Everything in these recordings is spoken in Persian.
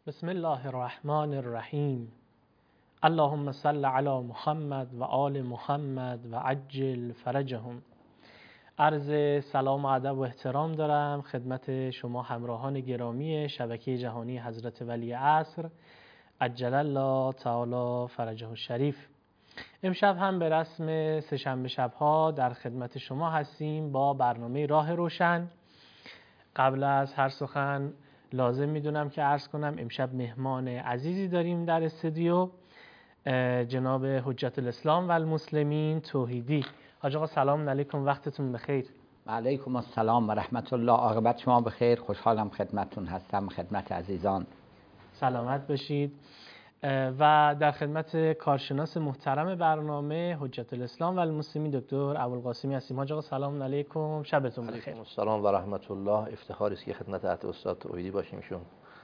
بسم الله الرحمن الرحیم. اللهم صل علی محمد و آل محمد و عجل فرجهم. عرض سلام و ادب و احترام دارم خدمت شما همراهان گرامی شبکه جهانی حضرت ولی عصر عجل الله تعالی فرجه الشریف. امشب هم به رسم سه‌شنبه شب‌ها در خدمت شما هستیم با برنامه راه روشن. قبل از هر سخن لازم میدونم که عرض کنم امشب مهمان عزیزی داریم در استودیو، جناب حجت الاسلام و المسلمین توحیدی. حاج آقا سلام علیکم، وقتتون بخیر. و علیکم السلام و رحمت الله. عاقبت شما بخیر. خوشحالم خدمتتون هستم، خدمت عزیزان. سلامت باشید. و در خدمت کارشناس محترم برنامه حجت الاسلام و المسلمین دکتر ابوالقاسمی هستیم. حاج آقا سلام علیکم، شبتون بخیر. علیکم السلام و رحمت الله. افتخاری است که خدمت استاد توحیدی باشیم. ایشون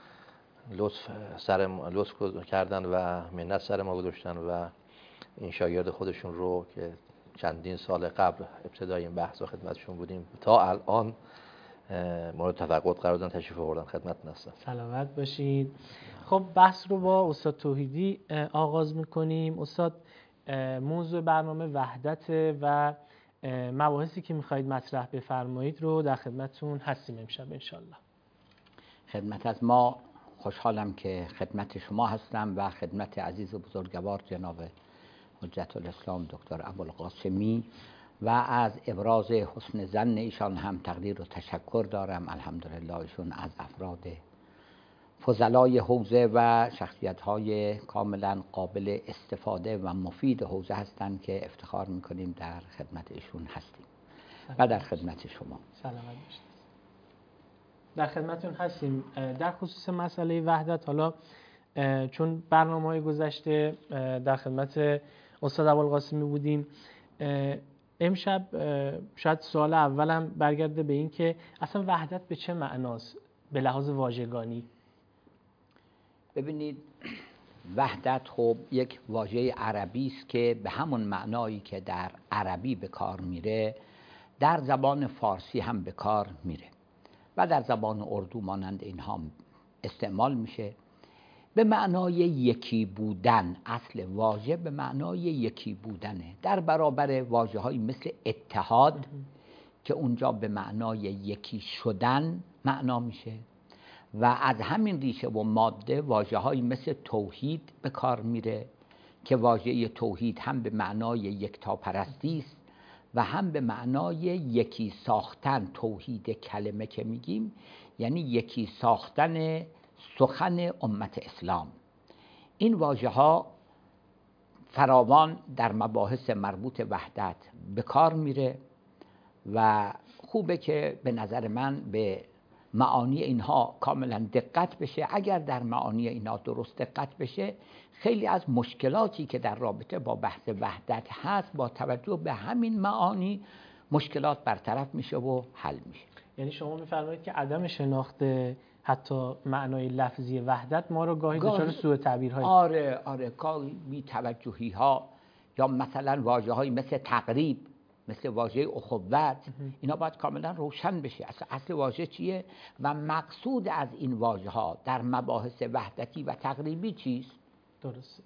لطف کردن و منت سر ما گذاشتن و این شاگرد خودشون رو که چندین سال قبل ابتدای این بحث و خدمتشون بودیم تا الان مورد تفقد قرار دادن، تشریف آوردن خدمتتون هستم. سلامت باشید. خب بحث رو با استاد توحیدی آغاز میکنیم. استاد، موضوع برنامه وحدت و مباحثی که میخواهید مطرح بفرمایید رو در خدمتتون هستیم امشب انشالله. خدمت از ما خوشحالم که خدمت شما هستم و خدمت عزیز و بزرگوار جناب حجت الاسلام دکتر ابوالقاسمی و از ابراز حسن ظن ایشان هم تقدیر و تشکر دارم. الحمدلله ایشون از افراد فضلای حوزه و شخصیت‌های کاملا قابل استفاده و مفید حوزه هستند که افتخار می‌کنیم در خدمت ایشون هستیم و در خدمت شما. سلامت باشید. در خدمتتون هستیم. در خصوص مسئله وحدت، حالا چون برنامه‌های گذشته در خدمت استاد ابوالقاسمی بودیم، امشب شاید سوال اولم برگرده به این که اصلا وحدت به چه معناست به لحاظ واژگانی؟ ببینید، وحدت خب یک واژه عربی است که به همون معنایی که در عربی به کار میره در زبان فارسی هم به کار میره و در زبان اردو مانند اینها استعمال میشه. به معنای یکی بودن، اصل واژه به معنای یکی بودنه، در برابر واژه‌هایی مثل اتحاد که اونجا به معنای یکی شدن معنا میشه و از همین ریشه و ماده واژه‌هایی مثل توحید به کار میره که واژه توحید هم به معنای یکتاپرستی است و هم به معنای یکی ساختن. توحید کلمه که میگیم یعنی یکی ساختن سخن امت اسلام. این واژه‌ها فراوان در مباحث مربوط وحدت به کار میره و خوبه که به نظر من به معانی اینها کاملا دقت بشه. اگر در معانی اینها درست دقت بشه، خیلی از مشکلاتی که در رابطه با بحث وحدت هست با توجه به همین معانی مشکلات برطرف میشه و حل میشه. یعنی شما میفرمایید که عدم شناخت حتی معنای لفظی وحدت ما رو گاهی دچار سوء تعبیرهای آره گاهی بی توجهی ها یا مثلا واژه‌هایی مثل تقریب، مثل واژه اخوت، اینا باید کاملا روشن بشه. اصل واژه چیه و مقصود از این واژه‌ها در مباحث وحدتی و تقریبی چیست؟ درسته.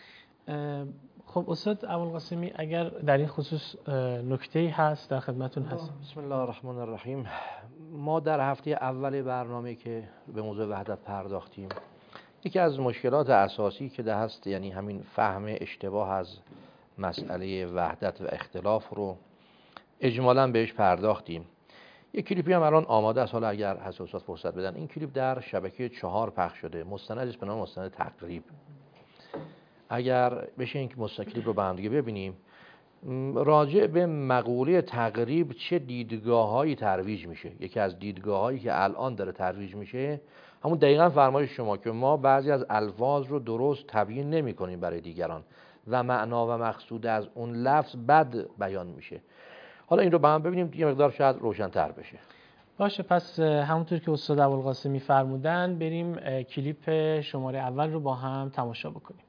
خب استاد ابوالقاسمی، اگر در این خصوص نکته‌ای هست در خدمتتون هست. بسم الله الرحمن الرحیم. ما در هفته اول برنامه که به موضوع وحدت پرداختیم، یکی از مشکلات اساسی که هست یعنی همین فهم اشتباه از مسئله وحدت و اختلاف رو اجمالاً بهش پرداختیم. یک کلیپی هم الان آماده است، حالا اگر حساسات فرصت بدن این کلیپ در شبکه 4 پخش شده، مستندش به نام مستند تقریب. اگر بشه این کلیپ رو با هم دیگه ببینیم، راجع به مقوله تقریب چه دیدگاه‌هایی ترویج میشه. یکی از دیدگاه‌هایی که الان داره ترویج میشه همون دقیقاً فرمایش شما که ما بعضی از الفاظ رو درست تبیین نمی‌کنیم برای دیگران و معنا و مقصود از اون لفظ بد بیان میشه. حالا این رو با هم ببینیم یه مقدار شاید روشن‌تر بشه. باشه، پس همونطور که استاد ابوالقاسمی فرمودن بریم کلیپ شماره اول رو با هم تماشا بکنیم.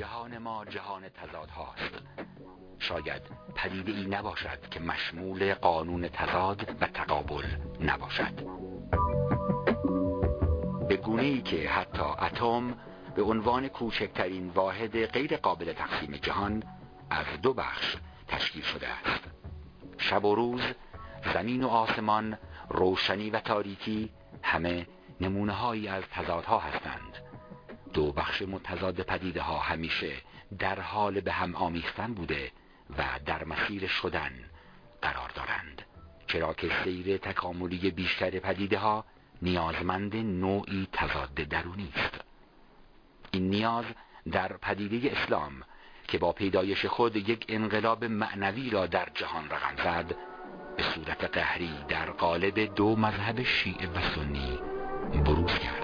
جهان ما جهان تضادهاست. شاید پدیده ای نباشد که مشمول قانون تضاد و تقابل نباشد. به گونه‌ای که حتی اتم به عنوان کوچکترین واحد غیر قابل تقسیم جهان از دو بخش تشکیل شده است. شب و روز، زمین و آسمان، روشنی و تاریکی، همه نمونه هایی از تضادها هستند. دو بخش متضاد پدیده ها همیشه در حال به هم آمیختن بوده و در مسیر شدن قرار دارند، چرا که سیر تکاملی بیشتر پدیده ها نیازمند نوعی تضاد درونی است. این نیاز در پدیده اسلام که با پیدایش خود یک انقلاب معنوی را در جهان رقم زد، به صورت قهری در قالب دو مذهب شیعه و سنی بروز کرد.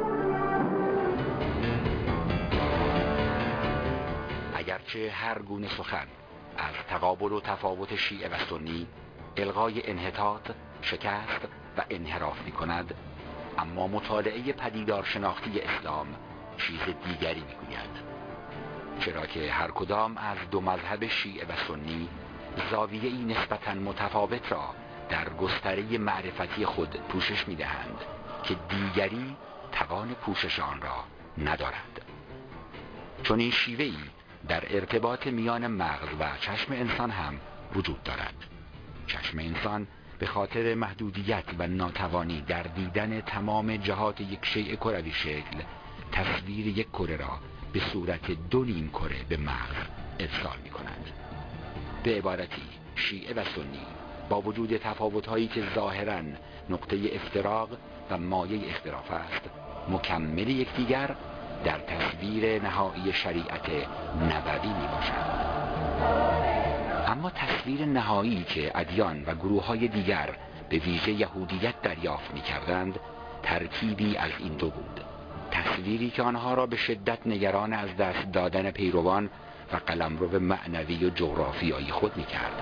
اگرچه هر گونه سخن از تقابل و تفاوت شیعه و سنی الغای انحطاط، شکست و انحراف می کند، اما مطالعه پدیدار شناختی اسلام چیز دیگری می گوید. چرا که هر کدام از دو مذهب شیعه و سنی زاویه‌ای نسبتاً متفاوت را در گستره معرفتی خود پوشش می دهند که دیگری توان پوشش آن را ندارد. چون این شیوه‌ای در ارتباط میان مغز و چشم انسان هم وجود دارد. چشم انسان به خاطر محدودیت و ناتوانی در دیدن تمام جهات یک شیء کروی شکل، تصویر یک کره را به صورت دو نیم کره به مغز ارسال می کند. به عبارتی شیعه و سنی با وجود تفاوت‌هایی که ظاهراً نقطه افتراق و مایه اختلاف است، مکمل یکدیگر در تصویر نهایی شریعت نبوی می باشند. اما تصویر نهایی که ادیان و گروه‌های دیگر به ویژه یهودیت دریافت می کردند ترکیبی از این دو بود. تصویری که آنها را به شدت نگران از دست دادن پیروان و قلمرو معنوی و جغرافیایی خود می کرد.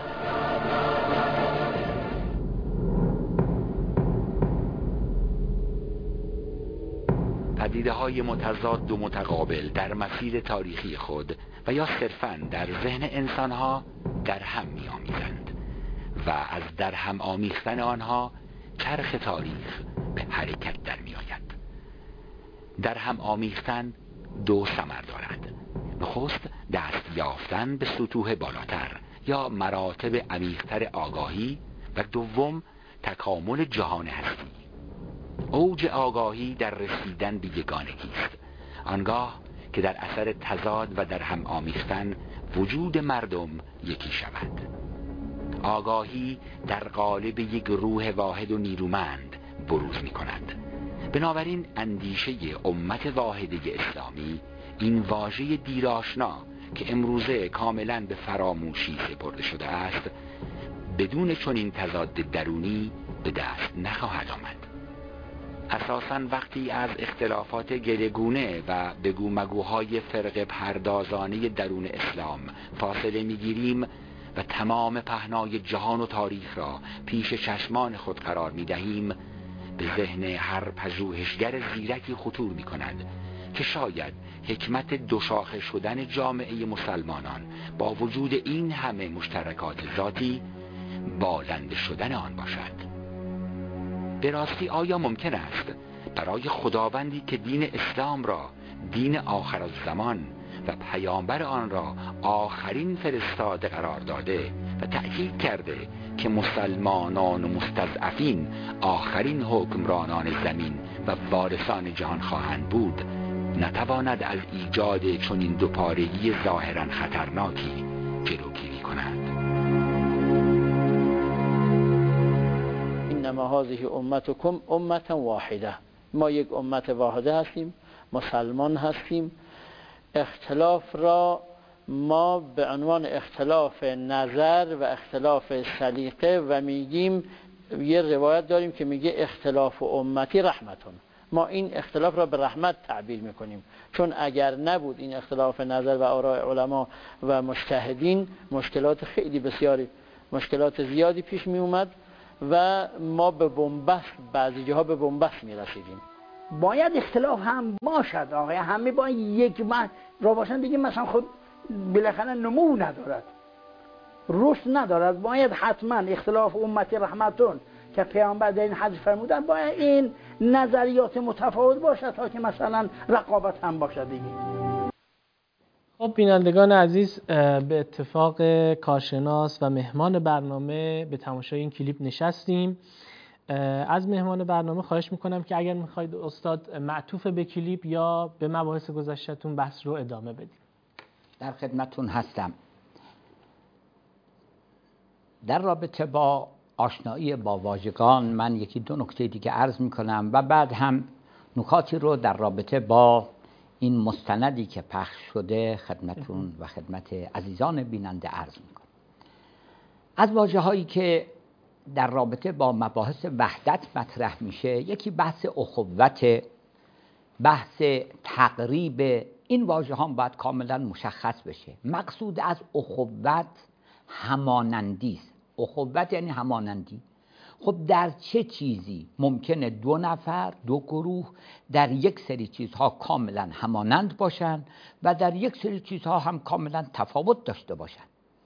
پدیده‌های متضاد و متقابل در مسیر تاریخی خود و یا صرفاً در ذهن انسانها در هم می آمیزند و از در هم آمیختن آنها چرخ تاریخ به حرکت در می آید. در هم آمیختن دو ثمر دارد. نخست دست یافتن به سطوح بالاتر یا مراتب عمیق‌تر آگاهی و دوم تکامل جهان هستی. اوج آگاهی در رسیدن به یگانگی است، آنگاه که در اثر تضاد و در هم آمیختن وجود مردم یکی شود. آگاهی در قالب یک روح واحد و نیرومند بروز می کند. بنابراین اندیشه امت واحده اسلامی این واژه دیرآشنا که امروزه کاملا به فراموشی سپرده شده است، بدون چنین تضاد درونی به دست نخواهد آمد. اساساً وقتی از اختلافات گلگونه و بگو مگوهای فرق پردازانه درون اسلام فاصله میگیریم و تمام پهنای جهان و تاریخ را پیش چشمان خود قرار میدهیم، به ذهن هر پژوهشگر زیرکی خطور میکند که شاید حکمت دوشاخه شدن جامعه مسلمانان با وجود این همه مشترکات ذاتی بالنده شدن آن باشد. به راستی آیا ممکن است برای خداوندی که دین اسلام را دین آخر الزمان و پیامبر آن را آخرین فرستاده قرار داده و تأکید کرده که مسلمانان و مستضعفین آخرین حکمرانان زمین و وارثان جهان خواهند بود، نتواند از ایجاد چنین دوپارگی ظاهراً خطرناکی جلوگیری کند؟ انما هذه امتکم امة واحده، ما یک امت واحده هستیم، مسلمان هستیم. اختلاف را ما به عنوان اختلاف نظر و اختلاف سلیقه و میگیم، یه روایت داریم که میگه اختلاف امتی رحمتون، ما این اختلاف را به رحمت تعبیر میکنیم، چون اگر نبود این اختلاف نظر و آراء علما و مجتهدین، مشکلات خیلی بسیاری، مشکلات زیادی پیش می اومد و ما به بنبست، بعضی جاها به بنبست می رسیدیم. باید اختلاف هم باشد آقای، همه با یک من را باشن دیگه مثلا خود بالاخره نمو ندارد، رشد ندارد. باید حتما اختلاف امتی رحمتون که پیامبر در این حدیث فرمودن باید این نظریات متفاوت باشد تا که مثلا رقابت هم باشد دیگه. خب بینندگان عزیز، به اتفاق کارشناس و مهمان برنامه به تماشای این کلیپ نشستیم. از مهمان برنامه خواهش میکنم که اگر میخواید استاد معطوف به کلیپ یا به مباحث گذشته‌تون بحث رو ادامه بدیم. در خدمتون هستم. در رابطه با آشنایی با واژگان من یکی دو نکته دیگه عرض میکنم و بعد هم نکاتی رو در رابطه با این مستندی که پخش شده خدمتون و خدمت عزیزان بیننده عرض میکنم. از واژه‌هایی که در رابطه با مباحث وحدت مطرح میشه، یکی بحث اخوت، بحث تقریب. این واژه‌ها باید کاملا مشخص بشه. مقصود از اخوت همانندی است. اخوت یعنی همانندی. خب در چه چیزی ممکنه دو نفر، دو گروه در یک سری چیزها کاملا همانند باشن و در یک سری چیزها هم کاملا تفاوت داشته باشن؟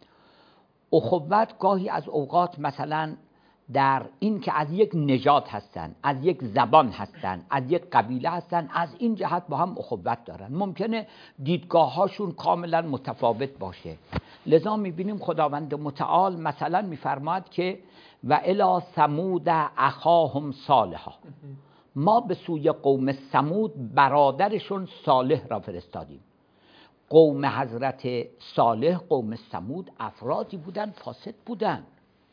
اخوت گاهی از اوقات مثلا در این که از یک نژاد هستن، از یک زبان هستن، از یک قبیله هستن، از این جهت با هم اخوت دارن. ممکنه دیدگاه‌هاشون کاملا متفاوت باشه. لذا می‌بینیم خداوند متعال مثلا می‌فرماید که و الی ثمود اخاهم صالحا، ما به سوی قوم ثمود برادرشون صالح را فرستادیم. قوم حضرت صالح، قوم ثمود، افرادی بودن فاسد بودن،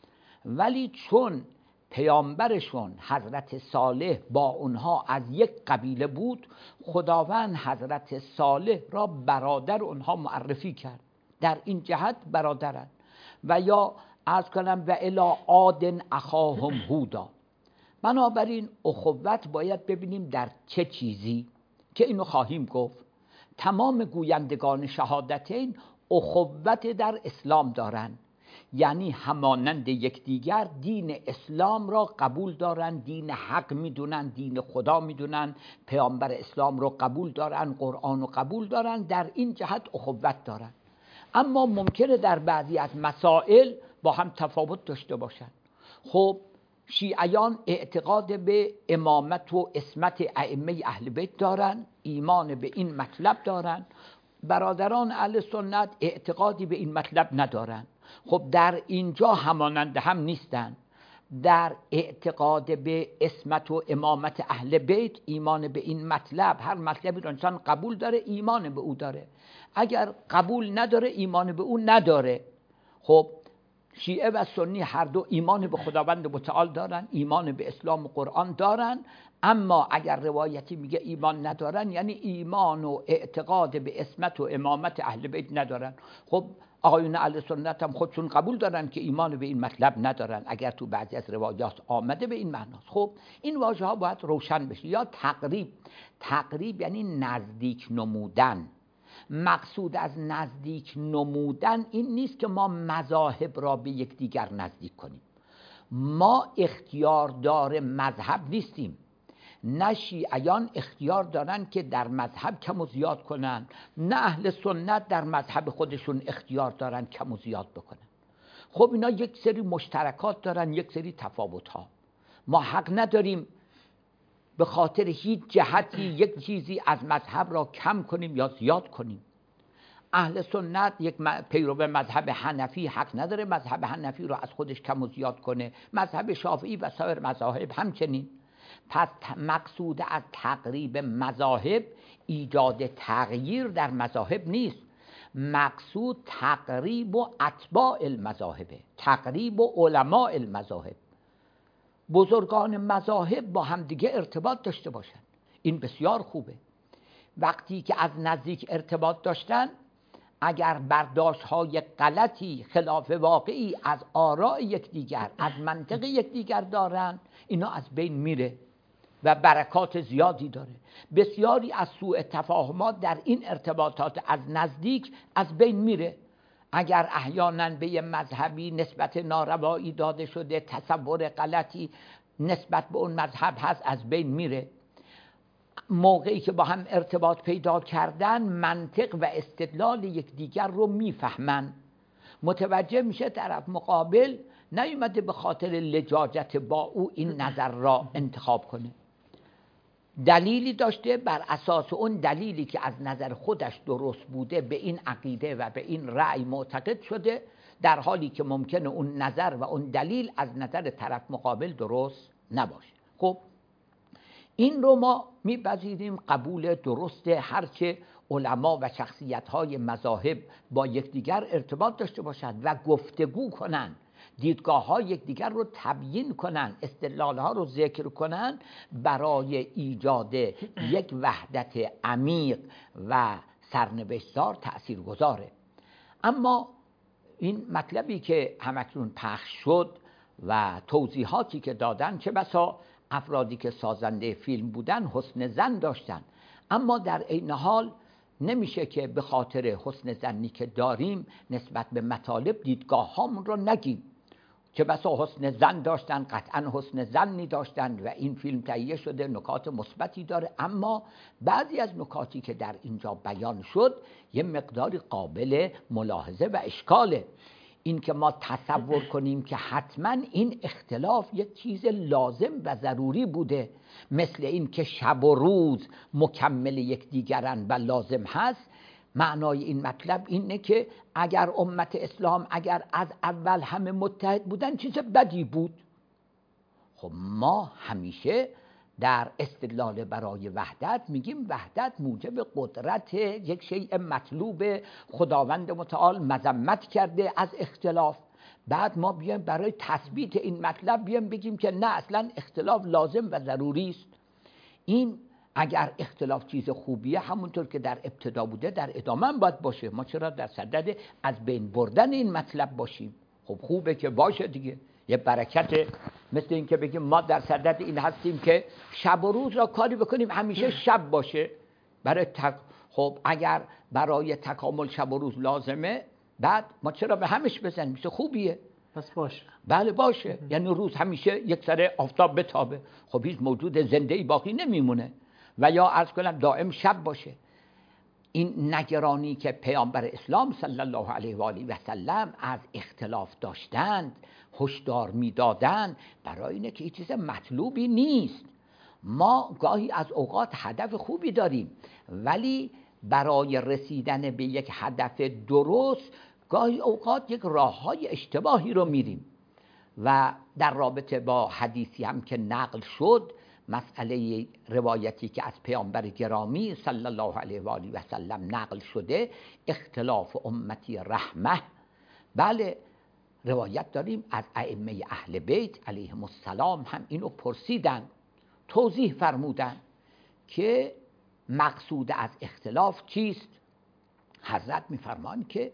ولی چون پیامبرشون حضرت صالح با اونها از یک قبیله بود، خداوند حضرت صالح را برادر اونها معرفی کرد. در این جهت برادرن. و یا عرض کنم و الی عاد اخاهم هودا. بنابراین اخوت باید ببینیم در چه چیزی، که اینو خواهیم گفت. تمام گویندگان شهادتین اخوت در اسلام دارن، یعنی همانند یکدیگر دین اسلام را قبول دارن، دین حق میدونن، دین خدا میدونن، پیامبر اسلام را قبول دارن، قرآن را قبول دارن، در این جهت اخوت دارن. اما ممکنه در بعضی از مسائل با هم تفاوت داشته باشن. خب شیعیان اعتقاد به امامت و عصمت ائمه اهل بیت دارن، ایمان به این مطلب دارن. برادران اهل سنت اعتقادی به این مطلب ندارن. خب در اینجا همانند هم نیستن. در اعتقاد به عصمت و امامت اهل بیت، ایمان به این مطلب، هر مطلبی رو انسان قبول داره، ایمان به او داره. اگر قبول نداره، ایمان به او نداره. خب شیعه و سنی هر دو ایمان به خداوند متعال دارن، ایمان به اسلام و قرآن دارن. اما اگر روایتی میگه ایمان ندارن، یعنی ایمان و اعتقاد به عصمت و امامت اهل بیت ندارن. خب آقایون اهل سنت هم خودشون قبول دارن که ایمان به این مطلب ندارن، اگر تو بعضی از روایات آمده به این معناست. خب این واژه ها باید روشن بشه. یا تقریب. تقریب یعنی نزدیک نمودن. مقصود از نزدیک نمودن این نیست که ما مذاهب را به یکدیگر نزدیک کنیم. ما اختیاردار مذهب نیستیم. نه شیعیان اختیار دارن که در مذهب کم و زیاد کنن، نه اهل سنت در مذهب خودشون اختیار دارن کم و زیاد بکنن. خب اینا یک سری مشترکات دارن، یک سری تفاوت ها. ما حق نداریم به خاطر هیچ جهتی یک چیزی از مذهب را کم کنیم یا زیاد کنیم. اهل سنت یک پیرو مذهب حنفی حق نداره مذهب حنفی را از خودش کم و زیاد کنه، مذهب شافعی و سایر مذاهب همچنین. پس مقصود از تقریب مذاهب ایجاد تغییر در مذاهب نیست. مقصود تقریب و اتباع المذاهبه، تقریب و علماء المذاهب. بزرگان مذاهب با همدیگه ارتباط داشته باشن، این بسیار خوبه. وقتی که از نزدیک ارتباط داشتن، اگر برداشت‌های غلطی خلاف واقعی از آراء یکدیگر، از منطق یکدیگر دارن، اینا از بین میره و برکات زیادی داره. بسیاری از سوء تفاهمات در این ارتباطات از نزدیک از بین میره. اگر احیانا به یه مذهبی نسبت ناروایی داده شده، تصور غلطی نسبت به اون مذهب هست، از بین میره. موقعی که با هم ارتباط پیدا کردن منطق و استدلال یکدیگر رو میفهمن. متوجه میشه طرف مقابل نیومده به خاطر لجاجت با او این نظر را انتخاب کنه، دلیلی داشته، بر اساس اون دلیلی که از نظر خودش درست بوده به این عقیده و به این رأی معتقد شده، در حالی که ممکنه اون نظر و اون دلیل از نظر طرف مقابل درست نباشه. خب این رو ما میپذیریم، قبول درسته، هرچه علما و شخصیت‌های مذاهب با یکدیگر ارتباط داشته باشند و گفتگو کنند، دیدگاه‌های یکدیگر رو تبیین کنند، استدلال‌ها رو ذکر کنند، برای ایجاد یک وحدت عمیق و سرنوشت‌زا تأثیرگذاره. اما این مطلبی که همکنون پخش شد و توضیحاتی که دادن، چه بسا افرادی که سازنده فیلم بودن حسن ظن داشتن، اما در عین حال نمیشه که به خاطر حسن ظنی که داریم نسبت به مطالب دیدگاه هامون رو نگیم. چه بسا حسن ظن داشتن، قطعا حسن ظنی داشتن و این فیلم تهیه شده، نکات مثبتی داره، اما بعضی از نکاتی که در اینجا بیان شد یه مقداری قابل ملاحظه و اشکاله. این که ما تصور کنیم که حتما این اختلاف یک چیز لازم و ضروری بوده، مثل این که شب و روز مکمل یکدیگرن و لازم هست، معنای این مطلب اینه که اگر امت اسلام اگر از اول همه متحد بودن چیز بدی بود. خب ما همیشه در استدلال برای وحدت میگیم وحدت موجب قدرت یک شیء مطلوب، خداوند متعال مذمت کرده از اختلاف. بعد ما بیایم برای تثبیت این مطلب بیایم بگیم که نه، اصلا اختلاف لازم و ضروری است. این اگر اختلاف چیز خوبیه، همونطور که در ابتدا بوده در ادامه هم باید باشه. ما چرا در صدد از بین بردن این مطلب باشیم؟ خب خوبه که باشه دیگه، یه برکت. مثل این که بگیم ما در صدد این هستیم که شب و روز را کاری بکنیم همیشه شب باشه برای خب اگر برای تکامل شب و روز لازمه، بعد ما چرا به همش بزنیم؟ میشه خوبیه، پس باشه. بله باشه، یعنی روز همیشه یک سر آفتاب بتابه، خب هیچ موجود زنده‌ای باقی نمیمونه. و یا عرض کنم دائم شب باشه. این نگرانی که پیامبر اسلام صلی الله علیه و آله و سلم از اختلاف داشتند، هشدار میدادند، برای اینه که این چیز مطلوبی نیست. ما گاهی از اوقات هدف خوبی داریم، ولی برای رسیدن به یک هدف درست گاهی اوقات یک راههای اشتباهی رو میریم. و در رابطه با حدیثی هم که نقل شد، مسئله روایتی که از پیامبر گرامی صلی الله علیه و آله و سلم نقل شده، اختلاف امتی رحمه. بله روایت داریم از ائمه اهل بیت علیهم السلام هم اینو پرسیدن، توضیح فرمودن که مقصود از اختلاف چیست. حضرت میفرمان که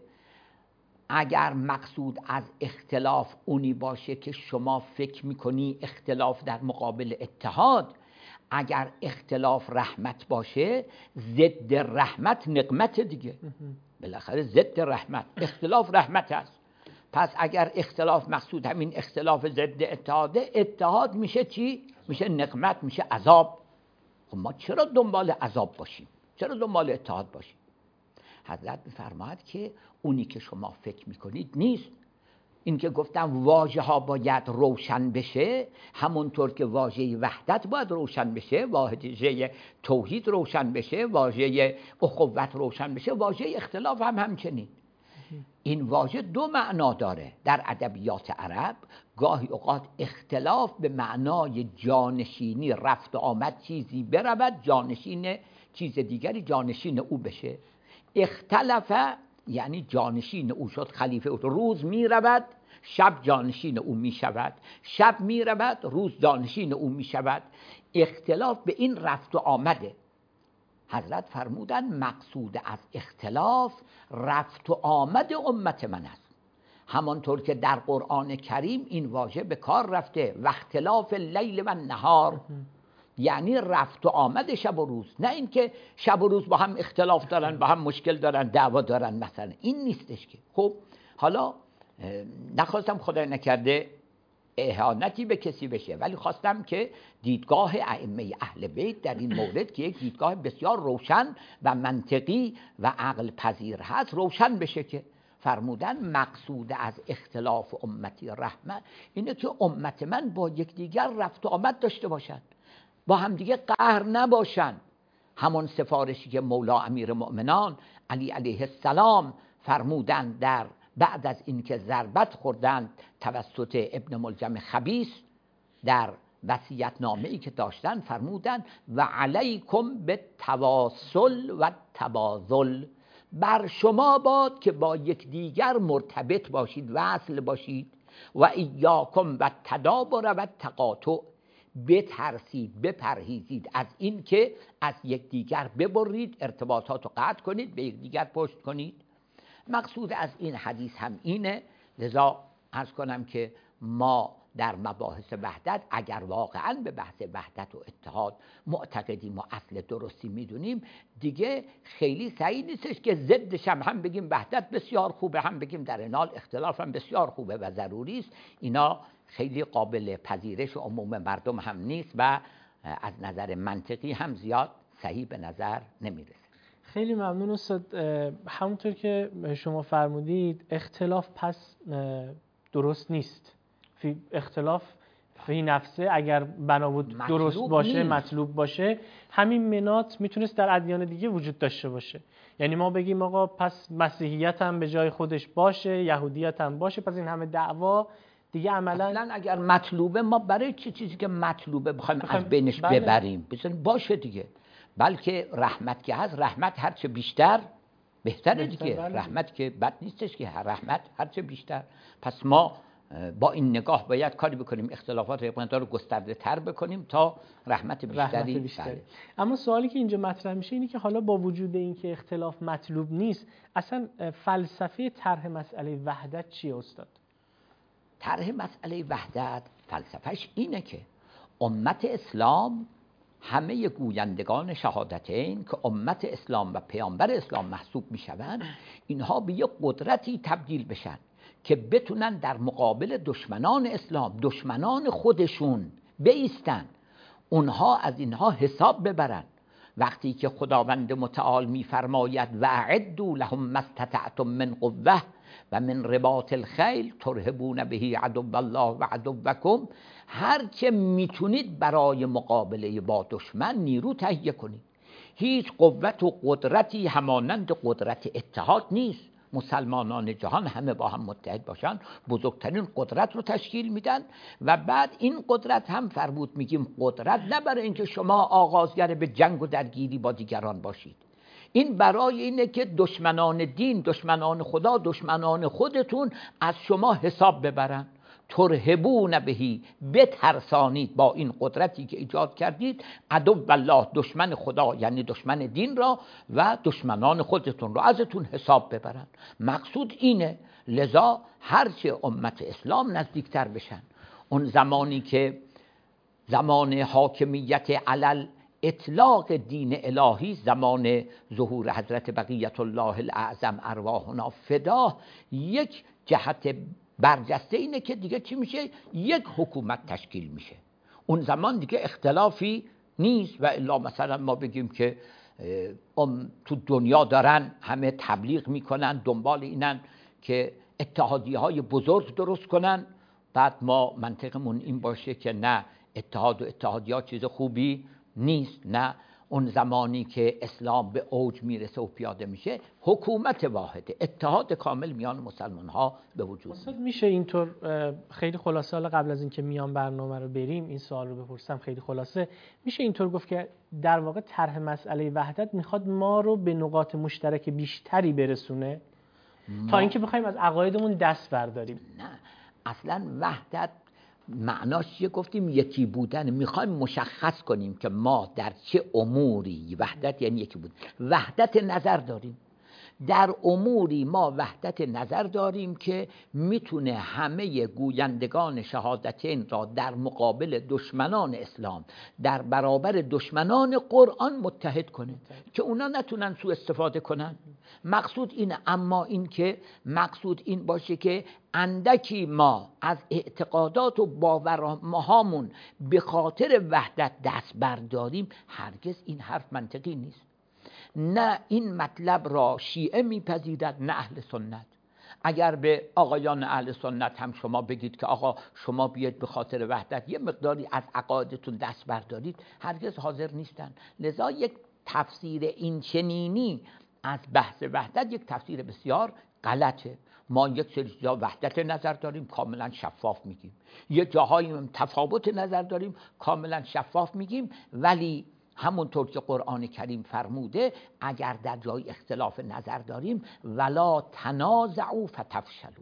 اگر مقصود از اختلاف اونی باشه که شما فکر میکنی اختلاف در مقابل اتحاد، اگر اختلاف رحمت باشه، ضد رحمت نقمت دیگه. بالاخره ضد رحمت اختلاف رحمت است. پس اگر اختلاف مقصود همین اختلاف ضد اتحاده، اتحاد میشه چی؟ میشه نقمت، میشه عذاب. خب ما چرا دنبال عذاب باشیم؟ چرا دنبال اتحاد باشیم؟ حضرت می‌فرماید که اونی که شما فکر میکنید نیست. این که گفتم واژه ها باید روشن بشه، همونطور که واژه وحدت باید روشن بشه، واژه توحید روشن بشه، واژه اخوت روشن بشه، واژه اختلاف هم همچنین. این واژه دو معنا داره. در ادبیات عرب گاهی اوقات اختلاف به معنای جانشینی، رفت و آمد، چیزی برود جانشین چیز دیگری جانشین او بشه. اختلف یعنی جانشین او شد، خلیفه او. روز می رود شب جانشین او می شود، شب می رود روز جانشین او می شود. اختلاف به این رفت و آمده. حضرت فرمودن مقصود از اختلاف رفت و آمد امت من است. همانطور که در قرآن کریم این واژه به کار رفته، و اختلاف اللیل و النهار، یعنی رفت و آمد شب و روز. نه اینکه شب و روز با هم اختلاف دارن، با هم مشکل دارن، دعوا دارن، مثلا این نیستش که. خب حالا نخواستم خدای نکرده اهانتی به کسی بشه، ولی خواستم که دیدگاه ائمه اهل بیت در این مورد که یک دیدگاه بسیار روشن و منطقی و عقل پذیر هست روشن بشه، که فرمودن مقصود از اختلاف امتی رحمت اینه که امت من با یکدیگر رفت و آمد داشته باشند، با همدیگه قهر نباشند. همون سفارشی که مولا امیر مؤمنان علی علیه السلام فرمودند در بعد از اینکه ضربت خوردند توسط ابن ملجم خبیث، در وصیت‌نامه‌ای که داشتن فرمودند و علیکم بالتواصل و التباذل، بر شما باد که با یکدیگر مرتبط باشید، وصل باشید، و ایاکم و التدابر و التقاطع، بترسید بپرهیزید از این که از یکدیگر ببرید، ارتباطات رو قطع کنید، به یکدیگر پشت کنید. مقصود از این حدیث هم اینه. لذا عرض کنم که ما در مباحث وحدت اگر واقعا به بحث وحدت و اتحاد معتقدیم و اصل درستی میدونیم، دیگه خیلی سعی نیستش که ضدش هم بگیم وحدت بسیار خوبه، هم بگیم در این حال اختلاف هم بسیار خوبه و ضروری است. اینا خیلی قابل پذیرش و عموم مردم هم نیست و از نظر منطقی هم زیاد صحیح به نظر نمیرسه. خیلی ممنون استاد. همونطور که شما فرمودید اختلاف پس درست نیست. اختلاف فی نفسه اگر بنا بود درست باشه نیست. مطلوب باشه، همین منات میتونست در ادیان دیگه وجود داشته باشه. یعنی ما بگیم آقا پس مسیحیت هم به جای خودش باشه، یهودیت هم باشه، پس این همه دعوا دیگه عملا اگر مطلوبه ما برای چه چیزی که مطلوبه بخوایم از بینش ببریم؟ بزن باشه دیگه. بلکه رحمت که هست، رحمت هرچه بیشتر بهتره دیگه. رحمت که بد نیستش که، رحمت هرچه بیشتر. پس ما با این نگاه باید کاری بکنیم، اختلافات رو گسترده تر بکنیم تا رحمت بیشتری. بله. اما سوالی که اینجا مطرح میشه اینه که حالا با وجود این که اختلاف مطلوب نیست، اصلا فلسفه طرح مسئله وحدت چیه استاد؟ طرح مسئله وحدت فلسفهش اینه که امت اسلام، همه گویندگان شهادتین که امت اسلام و پیامبر اسلام محسوب میشوند، اینها به یک قدرتی تبدیل بشن که بتونن در مقابل دشمنان اسلام، دشمنان خودشون بایستن، اونها از اینها حساب ببرن. وقتی که خداوند متعال میفرماید و اعدوا لهم ما استطعتم من قوه و من رباط الخیل ترهبون به عدو الله و عدوکم، هر چه میتونید برای مقابله با دشمن نیرو تهیه کنید. هیچ قوت و قدرتی همانند قدرت اتحاد نیست. مسلمانان جهان همه با هم متحد باشن بزرگترین قدرت رو تشکیل میدن و بعد این قدرت هم فرمود میگیم قدرت نه برای اینکه شما آغازگر به جنگ و درگیری با دیگران باشید، این برای اینه که دشمنان دین، دشمنان خدا، دشمنان خودتون از شما حساب ببرن. ترهبون بهی، بترسانید با این قدرتی که ایجاد کردید، عدو الله، دشمن خدا یعنی دشمن دین را و دشمنان خودتون را ازتون حساب ببرن. مقصود اینه. لذا هرچه امت اسلام نزدیکتر بشن، اون زمانی که زمان حاکمیت علل اطلاق دین الهی، زمان ظهور حضرت بقیت الله الاعظم ارواحنا فدا، یک جهت برجسته اینه که دیگه چی میشه؟ یک حکومت تشکیل میشه. اون زمان دیگه اختلافی نیست. و الا مثلا ما بگیم که تو دنیا دارن همه تبلیغ میکنن، دنبال اینن که اتحادیه های بزرگ درست کنن، بعد ما منطقمون این باشه که نه، اتحاد و اتحادیه چیز خوبی نیست. نه، اون زمانی که اسلام به اوج میرسه و پیاده میشه، حکومت واحده، اتحاد کامل میان مسلمان ها به وجود میاد. میشه اینطور خیلی خلاصه، حالا قبل از اینکه میان برنامه رو بریم این سوال رو بپرسم خیلی خلاصه، میشه اینطور گفت که در واقع طرح مسئله وحدت میخواد ما رو به نقاط مشترک بیشتری برسونه تا اینکه بخوایم از عقایدمون دست برداریم؟ نه، اصلا وحدت معناش چیه؟ گفتیم یکی بودن. میخوایم مشخص کنیم که ما در چه اموری، وحدت یعنی یکی بودن، وحدت نظر داریم. در اموری ما وحدت نظر داریم که میتونه همه گویندگان شهادتین را در مقابل دشمنان اسلام، در برابر دشمنان قرآن متحد کنه که اونا نتونن سوء استفاده کنن. مقصود اینه، اما این که مقصود این باشه که اندکی ما از اعتقادات و باورهامون به خاطر وحدت دست برداریم، هرگز این حرف منطقی نیست. نه این مطلب را شیعه میپذیرد نه اهل سنت. اگر به آقایان اهل سنت هم شما بگید که آقا شما بیاید به خاطر وحدت یه مقداری از عقایدتون دست بردارید، هرگز حاضر نیستن. لذا یک تفسیر این چنینی از بحث وحدت یک تفسیر بسیار غلطه. ما یک سری جا وحدت نظر داریم کاملا شفاف میگیم، یک جاهایی تفاوت نظر داریم کاملا شفاف میگیم، ولی همونطور که قرآن کریم فرموده اگر در جای اختلاف نظر داریم ولا تنازعوا فتفشلوا،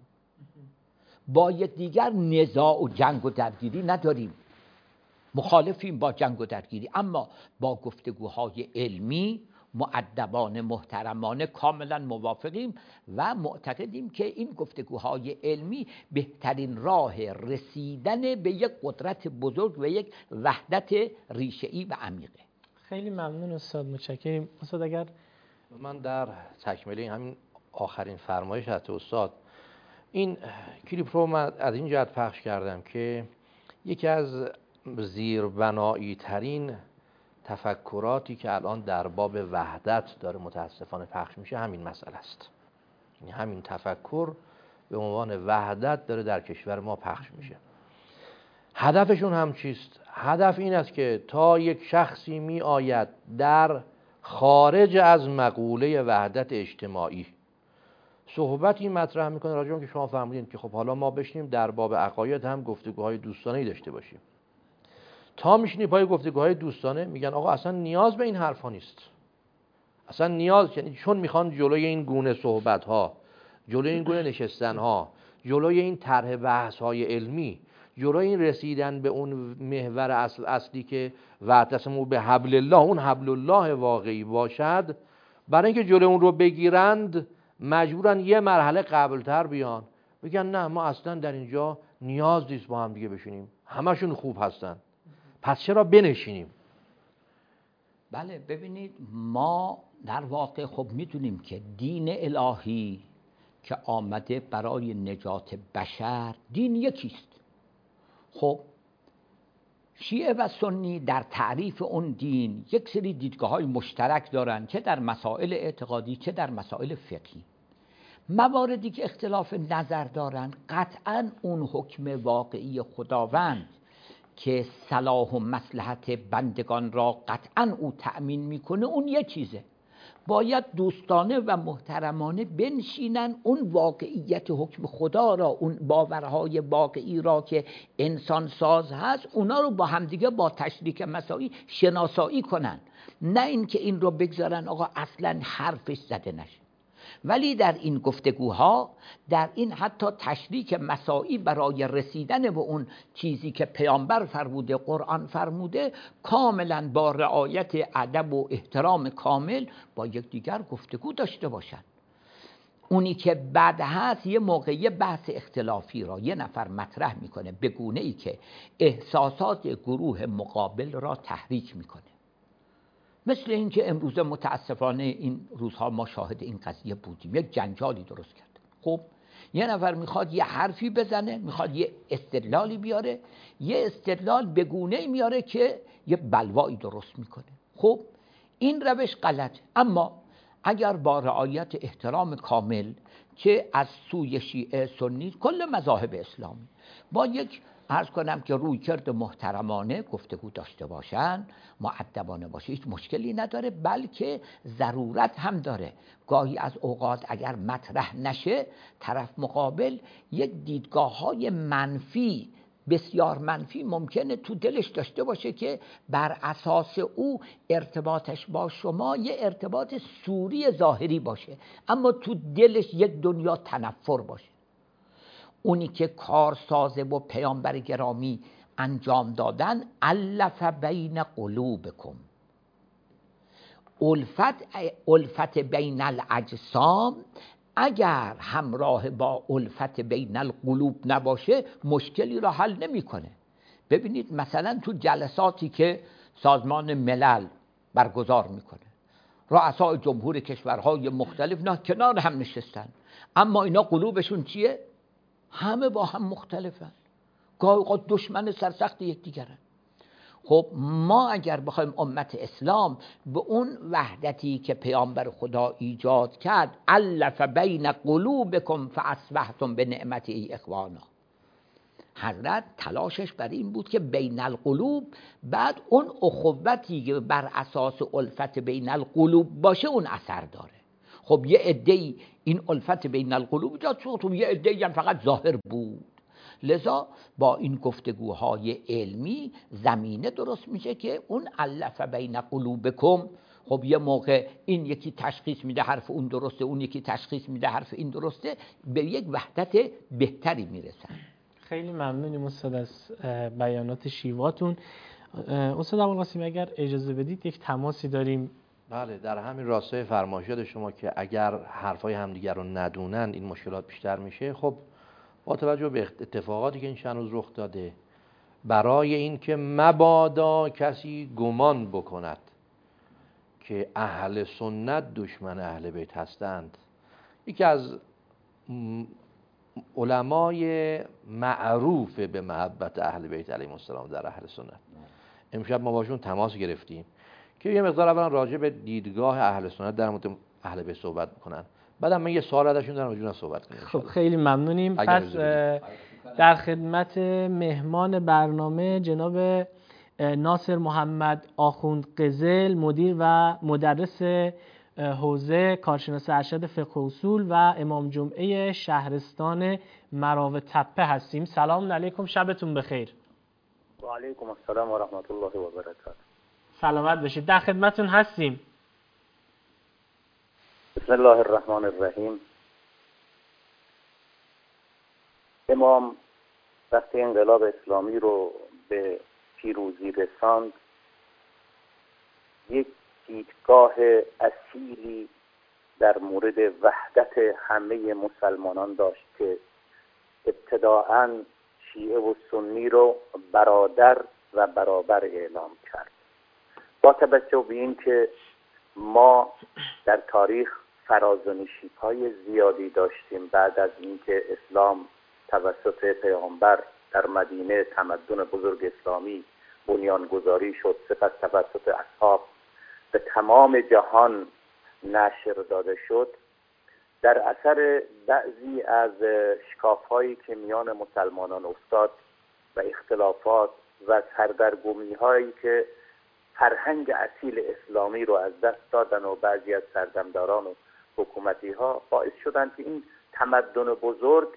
با یکدیگر نزاع و جنگ و درگیری نداریم، مخالفیم با جنگ و درگیری، اما با گفتگوهای علمی مؤدبانه محترمانه کاملا موافقیم و معتقدیم که این گفتگوهای علمی بهترین راه رسیدن به یک قدرت بزرگ و یک وحدت ریشه‌ای و عمیقه. خیلی ممنون استاد، متشکرم. استاد اگر من در تکمیل همین آخرین فرمایش حضرت استاد این کلیپ رو من از این جهت پخش کردم که یکی از زیربنایی ترین تفکراتی که الان در باب وحدت داره متاسفانه پخش میشه همین مسئله است. یعنی همین تفکر به عنوان وحدت داره در کشور ما پخش میشه. هدفشون هم چیست؟ هدف این است که تا یک شخصی می آید در خارج از مقوله وحدت اجتماعی صحبتی مطرح میکنه راجع به که شما فهمیدین که خب حالا ما بشینیم در باب عقاید هم گفتگوهای دوستانه‌ای داشته باشیم. تا میشینی پای گفتگوهای دوستانه میگن آقا اصلا نیاز به این حرفا نیست، اصلا نیاز، یعنی چون میخوان جلوی این گونه صحبت‌ها، جلوی این گونه نشستن‌ها، جلوی این طرح بحث‌های علمی، جلوی این رسیدن به اون محور اصلی که واعتصموا بحبل الله، اون حبل الله واقعی باشد، برای اینکه جلوی اون رو بگیرند مجبورن یه مرحله قبلتر بیان بگن نه ما اصلا در اینجا نیاز نیست با هم دیگه بشینیم، همشون خوب هستن، پس چرا بنشینیم؟ بله ببینید، ما در واقع خب میدونیم که دین الهی که آمده برای نجات بشر دین یکیست. خب شیعه و سنی در تعریف اون دین یک سری دیدگاه‌های مشترک دارن، چه در مسائل اعتقادی چه در مسائل فقهی. مواردی که اختلاف نظر دارن قطعاً اون حکم واقعی خداوند که صلاح و مصلحت بندگان را قطعاً او تأمین میکنه اون یه چیزه، باید دوستانه و محترمانه بنشینن اون واقعیت حکم خدا را، اون باورهای واقعی را که انسان ساز هست، اونا رو با همدیگه با تشریک مساعی شناسایی کنن، نه اینکه این رو بگذارن آقا اصلا حرفش زده نشه. ولی در این گفتگوها، در این حتی تشریک مساعی برای رسیدن به اون چیزی که پیامبر فرموده، قرآن فرموده، کاملا با رعایت ادب و احترام کامل با یکدیگر گفتگو داشته باشن. اونی که بعد هست یه موقعی بحث اختلافی را یه نفر مطرح میکنه به گونه‌ای که احساسات گروه مقابل را تحریک میکنه، مثل اینکه امروز متاسفانه این روزها ما شاهد این قضیه بودیم، یک جنجالی درست کرد. خب یه نفر میخواد یه حرفی بزنه، میخواد یه استدلالی بیاره، یه استدلال به گونه‌ای میاره که یه بلوایی درست میکنه. خب این روش غلطه. اما اگر با رعایت احترام کامل که از سوی شیعه سنی کل مذاهب اسلامی با یک عرض کنم که رویکرد محترمانه گفتگو داشته باشن، مؤدبانه باشه، هیچ مشکلی نداره، بلکه ضرورت هم داره. گاهی از اوقات اگر مطرح نشه، طرف مقابل یک دیدگاه‌های منفی، بسیار منفی ممکنه تو دلش داشته باشه که بر اساس او ارتباطش با شما یه ارتباط سوری ظاهری باشه، اما تو دلش یک دنیا تنفر باشه. اونی که کارسازه و پیامبر گرامی انجام دادن، الف بین قلوبکم، الفت بین الاجسام اگر همراه با الفت بین القلوب نباشه مشکلی را حل نمیکنه. ببینید مثلا تو جلساتی که سازمان ملل برگزار میکنه، رؤسای جمهور کشورهای مختلف نه کنار هم نشستن، اما اینا قلوبشون چیه؟ همه با هم مختلفن، گاهی اوقات دشمن سرسخت یکدیگرن. خب ما اگر بخوایم امت اسلام به اون وحدتی که پیامبر خدا ایجاد کرد، الف بین قلوبکم فاصبحتم بنعمته اخوانا، حضرت تلاشش بر این بود که بین القلوب، بعد اون اخوتی که بر اساس الفت بین القلوب باشه اون اثر داره. خب یه عده‌ای این الفت بین القلوب ایجاد شد، یه عده‌ای هم فقط ظاهر بود. لذا با این گفتگوهای علمی زمینه درست میشه که اون الف بین قلوبکم، خب یه موقع این یکی تشخیص میده حرف اون درسته، اون یکی تشخیص میده حرف این درسته، به یک وحدت بهتری میرسن. خیلی ممنونیم استاد از بیانات شیواتون. استاد ابوالقاسم اگر اجازه بدید یک تماسی داریم. بله، در همین راستای فرمایشات شما که اگر حرفای همدیگر رو ندونن این مشکلات بیشتر میشه. خب با توجه به اتفاقاتی که این چند روز رخ داده، برای این که مبادا کسی گمان بکند که اهل سنت دشمن اهل بیت هستند، یکی از علمای معروف به محبت اهل بیت علیهم السلام در اهل سنت، امشب ما باشون تماس گرفتیم که یه مقدار اولا راجع به دیدگاه اهل سنت در مورد اهل بیت صحبت بکنن، بعدم من یه سوال ازشون دارم اونجوری صحبت کنیم. خب خیلی ممنونیم. پس در خدمت مهمان برنامه جناب ناصر محمد آخوند قزل، مدیر و مدرس حوزه کارشناس ارشد فقه اصول و امام جمعه شهرستان مراو تپه هستیم. سلام علیکم، شبتون بخیر. و علیکم السلام و رحمت الله و برکاته. سلامت باشید، در خدمتون هستیم. بسم الله الرحمن الرحیم. امام وقتی انقلاب اسلامی رو به پیروزی رساند، یک دیدگاه اصیلی در مورد وحدت همه مسلمانان داشت که ابتداءً شیعه و سنی رو برادر و برابر اعلام کرد. با توجه به این که ما در تاریخ فراز و نشیب‌های زیادی داشتیم بعد از اینکه اسلام توسط پیامبر در مدینه تمدن بزرگ اسلامی بنیانگذاری شد، سپس توسط اصحاب به تمام جهان نشر داده شد، در اثر بعضی از شکاف‌هایی که میان مسلمانان افتاد و اختلافات و سردرگمی‌هایی که فرهنگ اصیل اسلامی رو از دست دادن و بعضی از سردمداران و حکومتی‌ها باعث شدند که این تمدن بزرگ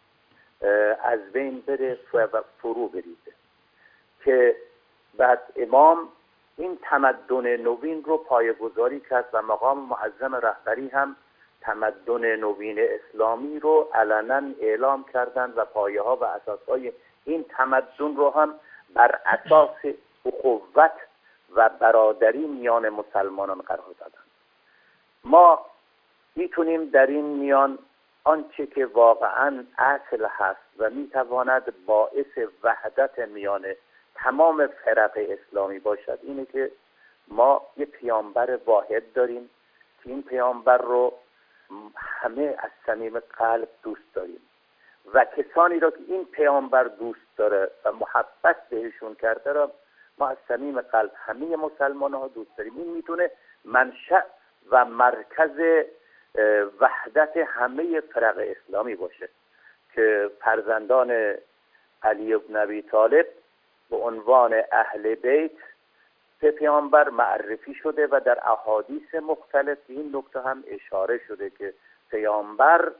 از بین بره و فرو بریزه، که بعد امام این تمدن نوین رو پایه‌گذاری کرد و مقام معظم رهبری هم تمدن نوین اسلامی رو علنا اعلام کردند و پایه‌ها و اساسهای این تمدن رو هم بر اساس اخوت و برادری میان مسلمانان قرار دادند. ما میتونیم در این میان آنچه که واقعا اصل هست و میتواند باعث وحدت میان تمام فرق اسلامی باشد اینه که ما یک پیامبر واحد داریم که این پیامبر رو همه از صمیم قلب دوست داریم و کسانی را که این پیامبر دوست داره و محبت بهشون کرده را ما از صمیم قلب همه مسلمان ها دوست داریم. این میتونه منشأ و مرکز وحدت همه فرق اسلامی باشه که فرزندان علی بن ابی طالب به عنوان اهل بیت به پیامبر معرفی شده و در احادیث مختلف این نکته هم اشاره شده که پیامبر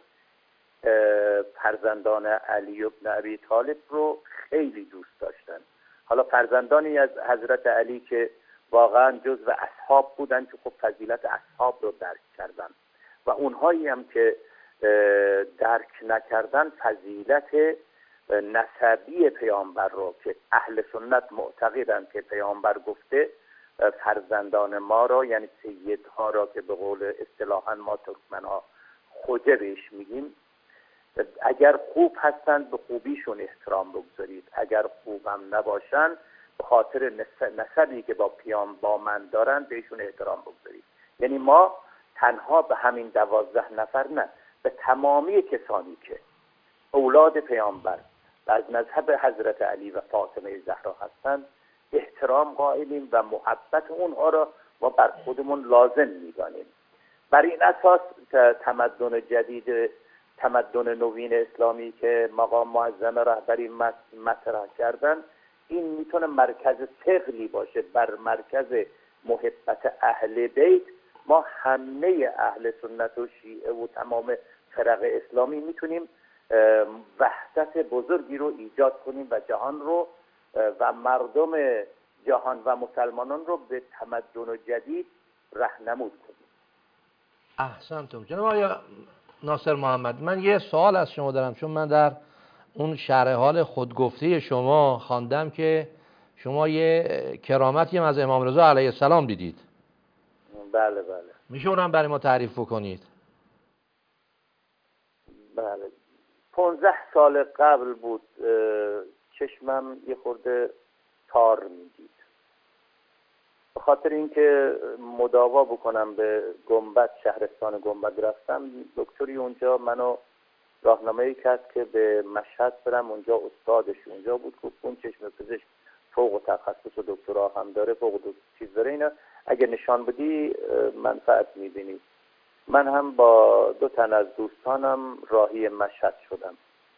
فرزندان علی بن ابی طالب رو خیلی دوست داشتن. حالا فرزندانی از حضرت علی که واقعا جزو اصحاب بودن که خب فضیلت اصحاب رو درک کردن و اونهایی هم که درک نکردن فضیلت نسبی پیامبر رو که اهل سنت معتقدند که پیامبر گفته فرزندان ما را یعنی سیدها را که به قول اصطلاحاً ما ترکمن‌ها خوجه بهش میگیم، اگر خوب هستند به خوبیشون احترام بگذارید، اگر خوب هم نباشند به خاطر نسبی که با من دارند بهشون احترام بگذارید. یعنی ما تنها به همین 12 نفر نه، به تمامی کسانی که اولاد پیامبر و از مذهب حضرت علی و فاطمه زهرا هستند احترام قائلیم و محبت اونها را ما بر خودمون لازم می‌دانیم. بر این اساس تمدن جدید، تمدن نوین اسلامی که مقام معظم رهبری مطرح کردن، این میتونه مرکز ثقلی باشه بر مرکز محبت اهل بیت. ما همه اهل سنت و شیعه و تمام فرق اسلامی میتونیم وحدت بزرگی رو ایجاد کنیم و جهان رو و مردم جهان و مسلمانان رو به تمدن جدید راهنمود کنیم. احسنتم جناب آقای ناصر محمد. من یه سوال از شما دارم، چون من در اون شرح حال خودگفته شما خواندم که شما یه کرامتی هم از امام رضا علیه السلام دیدید. بله. میشه اونم برای ما تعریف بکنید؟ بله. 15 سال قبل بود چشمم یه خورده تار میدید. به خاطر اینکه مداوا بکنم به گنبد، شهرستان گنبد رفتم. دکتری اونجا منو راهنمایی کرد که به مشهد برم، اونجا استادش اونجا بود، گفت اون چشم پزشک فوق تخصص و دکترا هم داره، فوق چیز داره، اینا اگه نشان بدی منفعت میبینی. من هم با 2 تن از دوستانم راهی مشهد شدم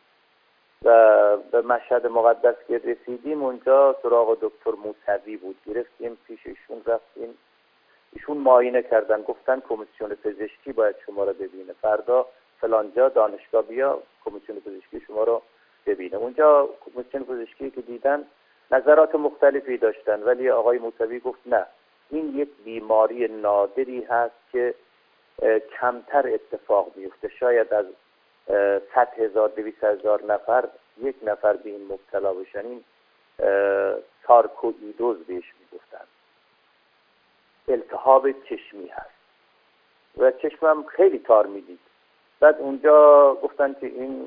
و به مشهد مقدس که رسیدیم اونجا سراغ دکتر موسوی بود، گرفتیم پیش ایشون، رفتیم ایشون معاینه کردن، گفتن کمیسیون پزشکی باید شما رو ببینه، فردا فلانجا دانشگاه بیا کمیسیون پزشکی شما رو ببینه. اونجا کمیسیون پزشکی که دیدن نظرات مختلفی داشتن، ولی آقای موسوی گفت نه، این یک بیماری نادری هست که کمتر اتفاق میفته، شاید از 100,000 200,000 نفر 1 نفر به این مبتلا بشن. این سارکوئیدوز بهش میگفتن، التهاب چشمی هست و چشمم خیلی تار میدید. بعد اونجا گفتن که این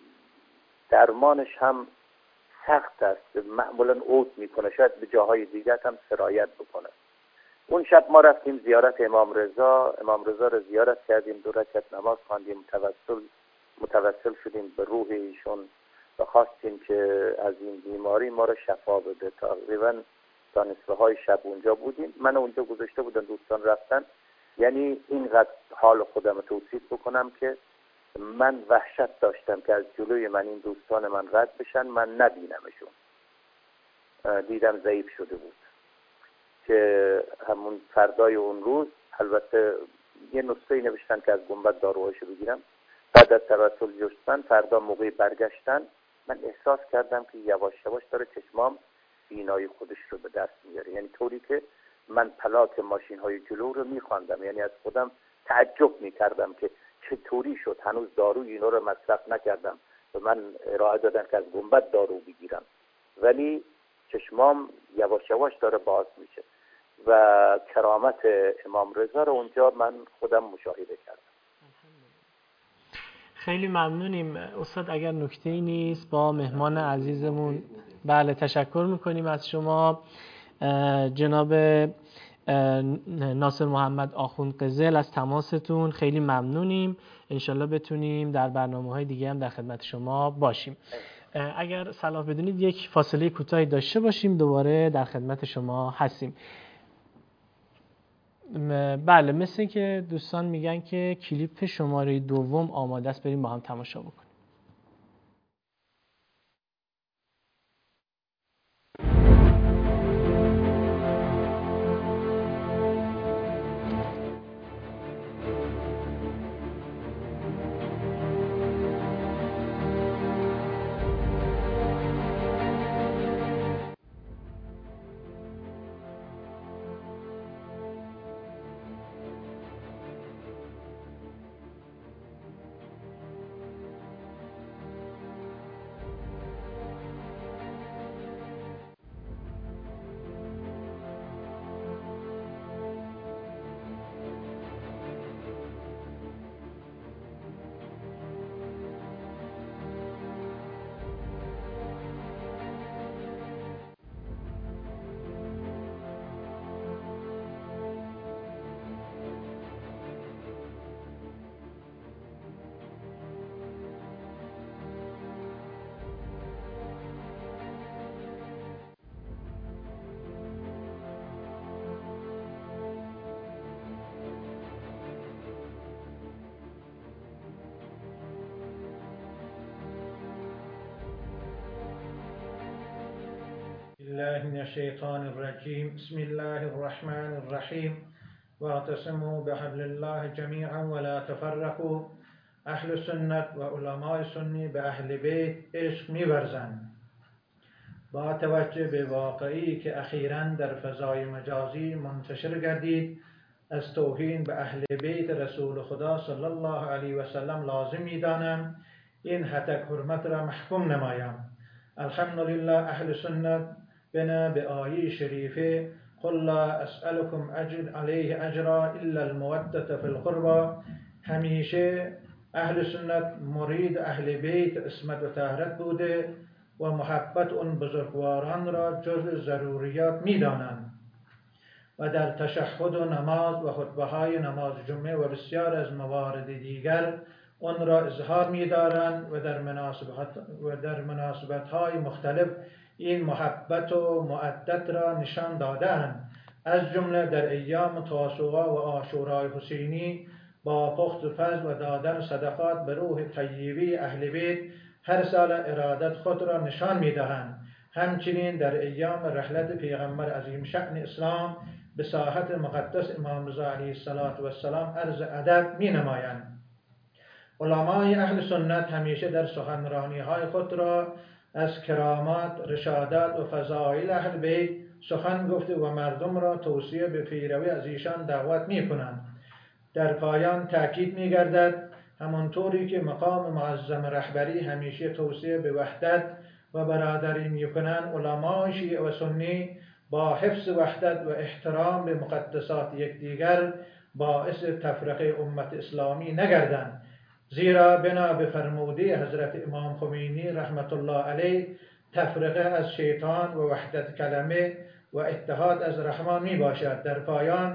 درمانش هم سخت است، معمولا عود میکنه، شاید به جاهای دیگر هم سرایت بکنه. اون شب ما رفتیم زیارت امام رضا رو زیارت کردیم، 2 رکعت نماز خواندیم، متوسل شدیم به روح ایشون و خواستیم که از این بیماری ما رو شفا بده. تقریبا تا نصفه های شب اونجا بودیم، من اونجا گذاشته بودن، دوستان رفتن. یعنی اینقدر حال خودم توصیف بکنم که من وحشت داشتم که از جلوی من این دوستان من رد بشن، من نبینمشون. دیدم ضعیف شده بود که همون فردای اون روز البته یه نسخه نوشتن که از گنبد داروهاشو بگیرم. بعد از توسل جستن فردا موقع برگشتن من احساس کردم که یواش یواش داره چشمام بینایی خودش رو به دست میاره، یعنی طوری که من پلاک ماشین های جلو رو میخواندم، یعنی از خودم تعجب میکردم که چطوری شد هنوز داروی اینا رو مصرف نکردم و من ارائه دادن که از گنبد دارو بگیرم، ولی چشمام یواش یواش داره باز میشه و کرامت امام رضا رو اونجا من خودم مشاهده کردم. خیلی ممنونیم استاد. اگر نکته‌ای نیست با مهمان عزیزمون. بله، تشکر میکنیم از شما جناب ناصر محمد آخوند قزل از تماستون، خیلی ممنونیم. انشالله بتونیم در برنامه‌های دیگه هم در خدمت شما باشیم. اگر صلاح بدونید یک فاصله کوتاهی داشته باشیم، دوباره در خدمت شما هستیم. بله، مثل که دوستان میگن که کلیپ شماره 2 آماده است، بریم با هم تماشا بکنیم. بالله من الشيطان الرجيم بسم الله الرحمن الرحيم واعتصموا بحبل الله جميعا ولا تفرقوا. اهل سنت و علمای سنی به اهل بیت عشق می‌ورزند. با توجه به واقعی که اخیراً در فضای مجازی منتشر گردید، از توهین به اهل بیت رسول خدا صلی الله علیه و سلم لازم می‌دانم این هتک حرمت را محکوم نمایم. الحمدلله اهل سنت بنا به آیه شریفه قل لا اسألكم علیه اجرا الا المودة فی القربى، همیشه اهل سنت مرید اهل بیت عصمت و طهارت بوده و محبت اون بزرگواران را جز ضروریات می‌دانند و در تشهد و نماز و خطبه های نماز جمعه و بسیار از موارد دیگر اون را اظهار می‌دارند و در مناسبت های مختلف این محبت و مودت را نشان دادند. از جمله در ایام تاسوعا و عاشورای حسینی با پخت فضل و دادن صدقات به روح طیبی اهل بیت هر سال ارادت خود را نشان می‌دهند. همچنین در ایام رحلت پیغمبر عظیم شأن اسلام به ساحت مقدس امام رضا علیه السلام عرض ادب می‌نمایند. علمای اهل سنت همیشه در سخنرانی‌های خود را از کرامات، رشادات و فضائل اهل بیت سخن گفته و مردم را توصیه به پیروی از ایشان دعوت می‌کنند. در پایان تأکید می‌گردد همانطوری که مقام معظم رهبری همیشه توصیه به وحدت و برادری می‌کنند، علمای شیعه و سنی با حفظ وحدت و احترام به مقدسات یکدیگر باعث تفرقه امت اسلامی نگردند، زیرا بنا به فرموده حضرت امام خمینی رحمت الله علیه تفرقه از شیطان و وحدت کلمه و اتحاد از رحمان می باشد. در پایان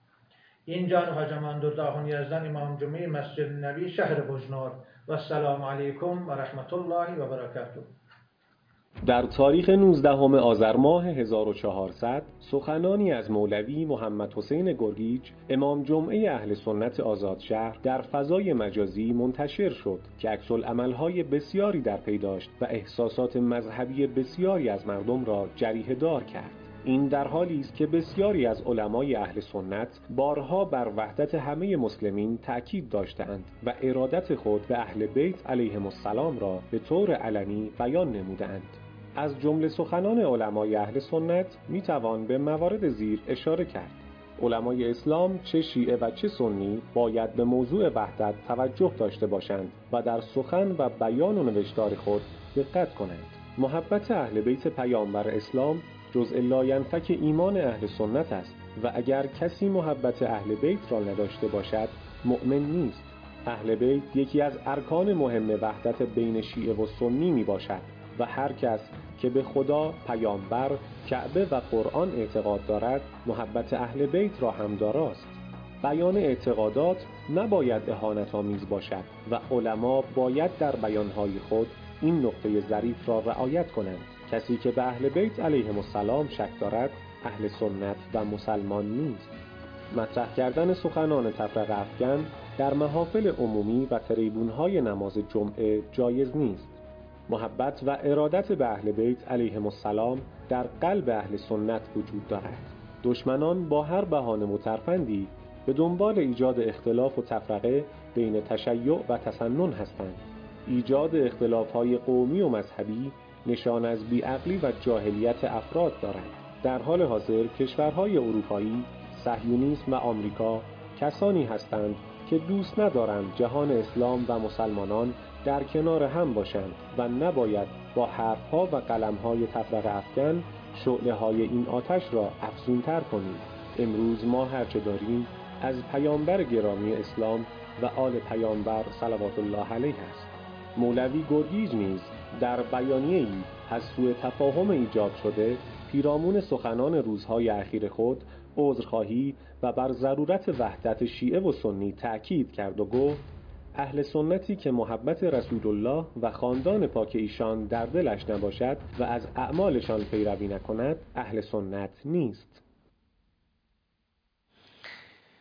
این جان حاج امان درداخون یزدان امام جمعه مسجد نبی شهر بجنور و السلام علیکم و رحمت الله و برکاته. در تاریخ 19 آذر ماه 1400 سخنانی از مولوی محمد حسین گرگیج امام جمعه اهل سنت آزادشهر در فضای مجازی منتشر شد که عکس‌العمل‌های بسیاری در پی داشت و احساسات مذهبی بسیاری از مردم را جریحه دار کرد. این در حالی است که بسیاری از علمای اهل سنت بارها بر وحدت همه مسلمین تأکید داشتند و ارادت خود به اهل بیت علیهم السلام را به طور علنی بیان نمودند. از جمله سخنان علمای اهل سنت میتوان به موارد زیر اشاره کرد. علمای اسلام چه شیعه و چه سنی باید به موضوع وحدت توجه داشته باشند و در سخن و بیان و نوشتار خود دقت کنند. محبت اهل بیت پیامبر اسلام جزء لاینفک ایمان اهل سنت است و اگر کسی محبت اهل بیت را نداشته باشد مؤمن نیست. اهل بیت یکی از ارکان مهم وحدت بین شیعه و سنی می باشد و هر کس که به خدا، پیامبر، کعبه و قرآن اعتقاد دارد محبت اهل بیت را هم داراست. بیان اعتقادات نباید اهانت‌آمیز باشد و علما باید در بیانهای خود این نقطه ظریف را رعایت کنند. کسی که به اهل بیت علیهم السلام شک دارد اهل سنت و مسلمان نیست. مطرح کردن سخنان تفرقه افکن در محافل عمومی و تریبون‌های نماز جمعه جایز نیست. محبت و ارادت به اهل بیت علیهم السلام در قلب اهل سنت وجود دارد. دشمنان با هر بهانه و ترفندی به دنبال ایجاد اختلاف و تفرقه بین تشیع و تسنن هستند. ایجاد اختلاف‌های قومی و مذهبی نشان از بیعقلی و جاهلیت افراد دارد. در حال حاضر کشورهای اروپایی، صهیونیسم و آمریکا کسانی هستند که دوست ندارند جهان اسلام و مسلمانان در کنار هم باشند و نباید با حرفها و قلمهای تفرقه افکن شعله‌های این آتش را افزونتر کنیم. امروز ما هرچه داریم از پیامبر گرامی اسلام و آل پیامبر صلوات الله علیه است. مولوی گرگیج نیز در بیانیه‌ای از سوء تفاهم ایجاد شده پیرامون سخنان روزهای اخیر خود عذرخواهی و بر ضرورت وحدت شیعه و سنی تأکید کرد و گفت اهل سنتی که محبت رسول الله و خاندان پاک ایشان در دلش نباشد و از اعمالشان پیروی نکند اهل سنت نیست.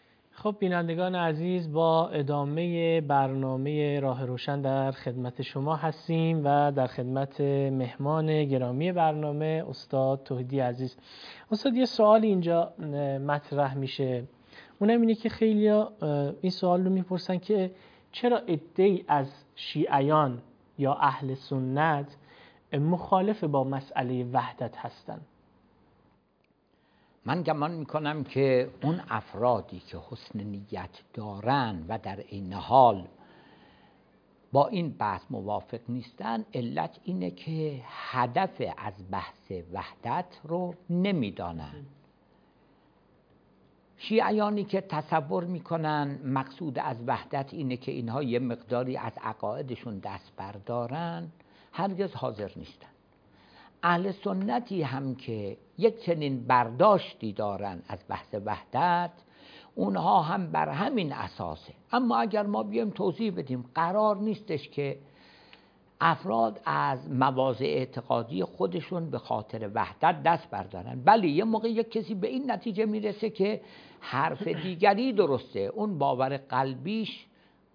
خب بینندگان عزیز، با ادامه برنامه راه روشن در خدمت شما هستیم و در خدمت مهمان گرامی برنامه استاد توحیدی عزیز. استاد یه سوال اینجا مطرح میشه، اونم اینه که خیلی این سوال رو میپرسن که چرا عده‌ای از شیعیان یا اهل سنت مخالف با مسئله وحدت هستن؟ من گمان میکنم که اون افرادی که حسن نیت دارن و در این حال با این بحث موافق نیستن، علت اینه که هدف از بحث وحدت رو نمیدانن. شیعیانی که تصور میکنن مقصود از وحدت اینه که اینها یه مقداری از عقایدشون دست بردارن، هرگز حاضر نیستن. اهل سنتی هم که یک چنین برداشتی دارن از بحث وحدت، اونها هم بر همین اساسه. اما اگر ما بیایم توضیح بدیم، قرار نیستش که افراد از مواضع اعتقادی خودشون به خاطر وحدت دست بردارن. بله، یه موقع یک کسی به این نتیجه میرسه که حرف دیگری درسته، اون باور قلبیش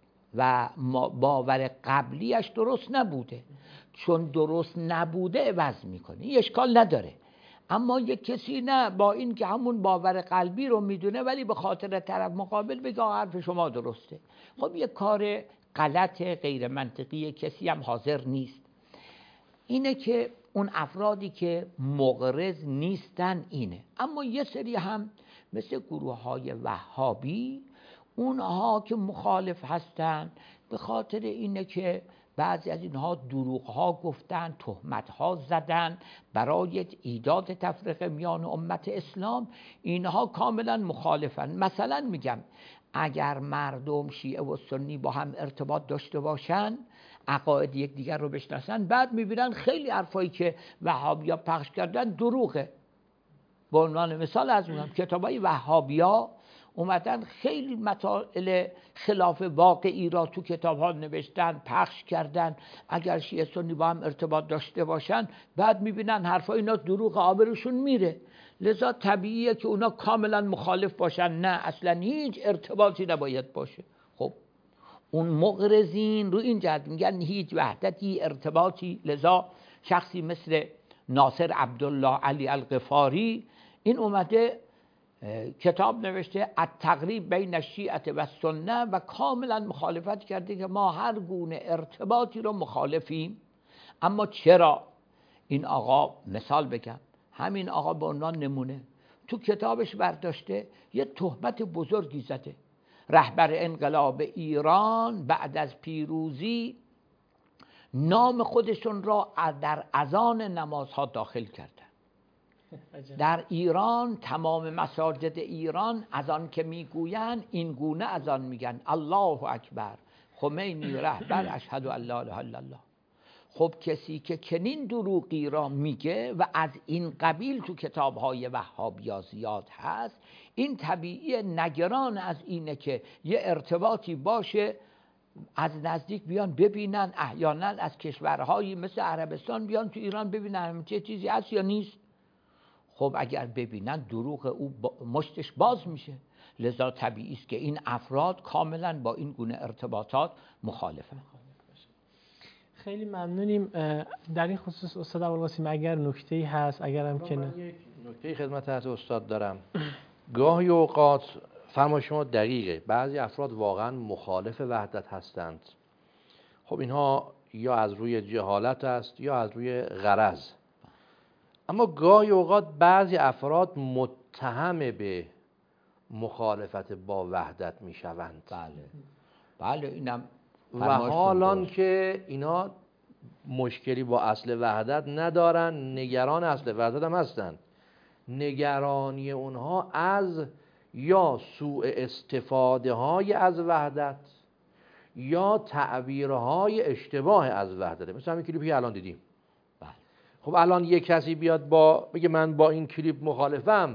و باور قبلیش درست نبوده، چون درست نبوده عوض میکنه، این اشکال نداره. اما یک کسی نه، با این که همون باور قلبی رو میدونه ولی به خاطر طرف مقابل بگه حرف شما درسته، خب یک کار غلط غیر منطقی، کسی هم حاضر نیست. اینه که اون افرادی که مغرض نیستن اینه. اما یه سری هم مثل گروه های وهابی، اونها که مخالف هستن به خاطر اینه که بعضی از اینها دروغ ها گفتن، تهمت ها زدن برای ایجاد تفرقه میان امت اسلام. اینها کاملا مخالفن. مثلا میگم اگر مردم شیعه و سنی با هم ارتباط داشته باشن، عقاید یک دیگر رو بشناسن، بعد میبینن خیلی حرفایی که وهابیا پخش کردن دروغه. به عنوان مثال از اونم کتابای وهابیا اومدن خیلی مسائل خلاف واقعی را تو کتاب ها نوشتن، پخش کردن. اگر شیعه سنی با هم ارتباط داشته باشن، بعد میبینن حرفای اینا دروغ، آبروشون میره. لذا طبیعیه که اونا کاملا مخالف باشن. نه، اصلا هیچ ارتباطی نباید باشه. خب اون مغرضین رو این جهت میگن هیچ وحدتی، ارتباطی. لذا شخصی مثل ناصر عبدالله علی الغفاری این اومده کتاب نوشته التقریب بین الشیعه و السنه و کاملا مخالفت کرده که ما هر گونه ارتباطی رو مخالفیم. اما چرا؟ این آقا مثال بگم، همین آقا به عنوان نمونه تو کتابش برداشته یه تهمت بزرگی زده. رهبر انقلاب ایران بعد از پیروزی نام خودشون را در اذان نمازها داخل کردن. در ایران تمام مساجد ایران اذان که میگوین این گونه اذان میگن: الله اکبر، خمینی رهبر، اشهد ان لا اله الا الله. خب کسی که چنین دروغی را میگه و از این قبیل تو کتاب‌های وهابیا زیاد هست، این طبیعی نگران از اینه که یه ارتباطی باشه، از نزدیک بیان ببینن، احیانا از کشورهایی مثل عربستان بیان تو ایران ببینن چه چیزی هست یا نیست. خب اگر ببینن دروغ او مشتش باز میشه. لذا طبیعی است که این افراد کاملا با این گونه ارتباطات مخالفن. خیلی ممنونیم. در این خصوص استاد ابوالقاسم اگر نکته‌ای هست، اگر هم که من یک نکته خدمت حضرت استاد دارم. گاهی اوقات فرمای شما دقیقه، بعضی افراد واقعا مخالف وحدت هستند. خب اینها یا از روی جهالت است یا از روی غرض. اما گاهی اوقات بعضی افراد متهم به مخالفت با وحدت می شوند. بله اینم و حالان که اینا مشکلی با اصل وحدت ندارن، نگران اصل وحدت هم هستن. نگرانی اونها از یا سوء استفاده های از وحدت یا تعبیرهای اشتباه از وحدت. مثل همین کلیپی الان دیدیم. خب الان یک کسی بیاد بگه من با این کلیپ مخالفم،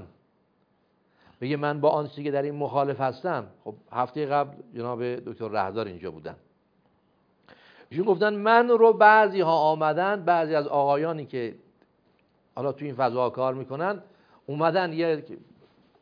بگه من با آن چیزی که در این مخالف هستم. خب هفته قبل جناب دکتر رهدار اینجا بودن، ایشون گفتن من رو بعضی ها آمدن، بعضی از آقایانی که حالا تو این فضا کار میکنن اومدن یه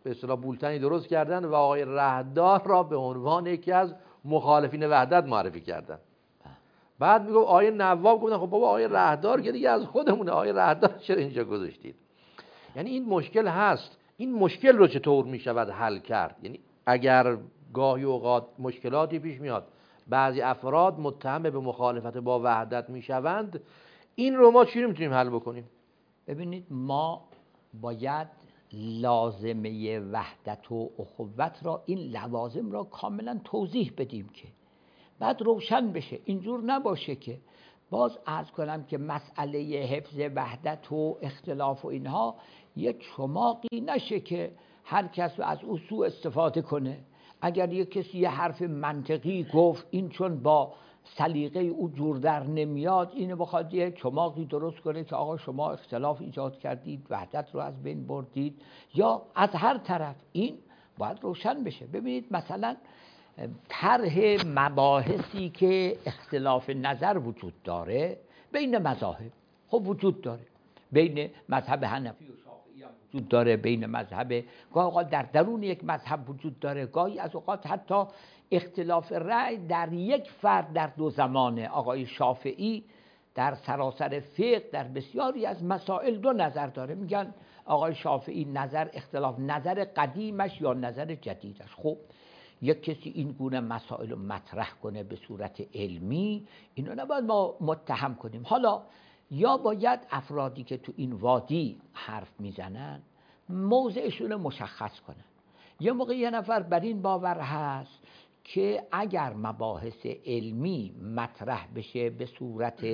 به اصطلاح بولتنی درست کردن و آقای رهدار را به عنوان یکی از مخالفین وحدت معرفی کردن. بعد میگم آقای نواب گفتن خب بابا آقای رهدار که دیگه از خودمونه، آقای رهدار چرا اینجا گذاشتید؟ یعنی این مشکل هست. این مشکل رو چطور میشود حل کرد؟ یعنی اگر گاهی اوقات مشکلاتی پیش میاد، بعضی افراد متهم به مخالفت با وحدت میشوند، این رو ما چی میتونیم حل بکنیم؟ ببینید، ما باید لازمه وحدت و اخوت را، این لوازم را کاملا توضیح بدیم که بعد روشن بشه. اینجور نباشه که باز عرض کنم که مسئله حفظ وحدت و اختلاف و اینها یک چماقی نشه که هر کس از او سوء استفاده کنه. اگر یک کسی یه حرف منطقی گفت، این چون با سلیقه او جور در نمیاد، اینو بخواد یه چماقی درست کنه که آقا شما اختلاف ایجاد کردید، وحدت رو از بین بردید، یا از هر طرف، این باید روشن بشه. ببینید مثلا طرح مباحثی که اختلاف نظر وجود داره بین مذاهب، خب وجود داره، بین مذهب حنفی و شافعی هم وجود داره، بین مذهب گاهی اوقات در درون یک مذهب وجود داره، گاهی از اوقات حتی اختلاف رأی در یک فرد در دو زمانه. آقای شافعی در سراسر فقه در بسیاری از مسائل دو نظر داره. میگن آقای شافعی نظر اختلاف نظر قدیمش یا نظر جدیدش. خب یک کسی این گونه مسائل رو مطرح کنه به صورت علمی، اینو نباید ما متهم کنیم. حالا یا باید افرادی که تو این وادی حرف میزنن موضعشون رو مشخص کنن. یه موقع یه نفر بر این باور هست که اگر مباحث علمی مطرح بشه به صورت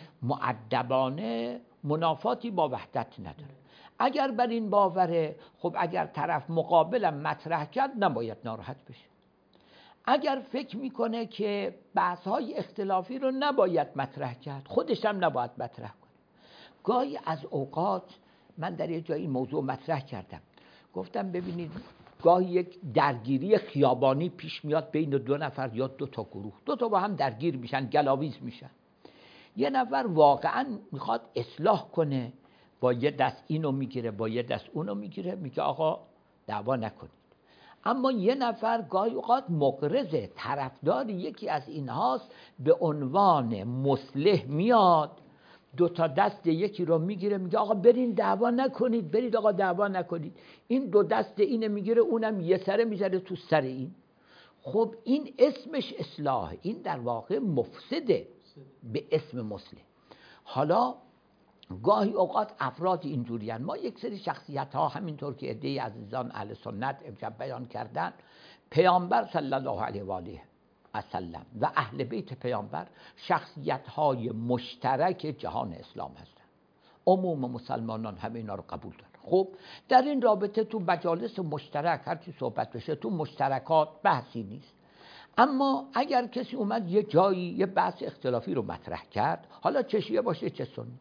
مؤدبانه منافاتی با وحدت نداره. اگر بر این باوره، خب اگر طرف مقابلم مطرح کرد نباید ناراحت بشه. اگر فکر میکنه که بحث‌های اختلافی رو نباید مطرح کرد، خودش هم نباید مطرح کنه. گاهی از اوقات من در یه جایی موضوع مطرح کردم، گفتم ببینید گاهی یک درگیری خیابانی پیش میاد بین دو نفر یا دو تا گروه، دو تا با هم درگیر میشن، گلاویز میشن. یه نفر واقعا میخواد اصلاح کنه، با یه دست اینو میگیره با یه دست اونو میگیره، میگه آقا دعوا نکنید. اما یه نفر گاهی اوقات مغرض طرفدار یکی از اینهاست، به عنوان مصلح میاد، دو تا دست یکی رو میگیره، میگه آقا برین دعوا نکنید، برید آقا دعوا نکنید. این دو دست اینه میگیره، اونم یه سره میذاره تو سر این. خب این اسمش اصلاح، این در واقع مفسده به اسم مصلح. حالا گاهی اوقات افراد اینجوری هستند. ما یک سری شخصیت ها همینطور که عده‌ای عزیزان اهل سنت امشب بیان کردن، پیامبر صلی الله علیه و آله و سلم و اهل بیت پیامبر شخصیت های مشترک جهان اسلام هستند. عموم مسلمانان همه اینا رو قبول دارن. خب در این رابطه تو مجالس مشترک هر چی صحبت بشه تو مشترکات بحثی نیست. اما اگر کسی اومد یه جایی یه بحث اختلافی رو مطرح کرد، حالا چه شیعه باشه چه سنی،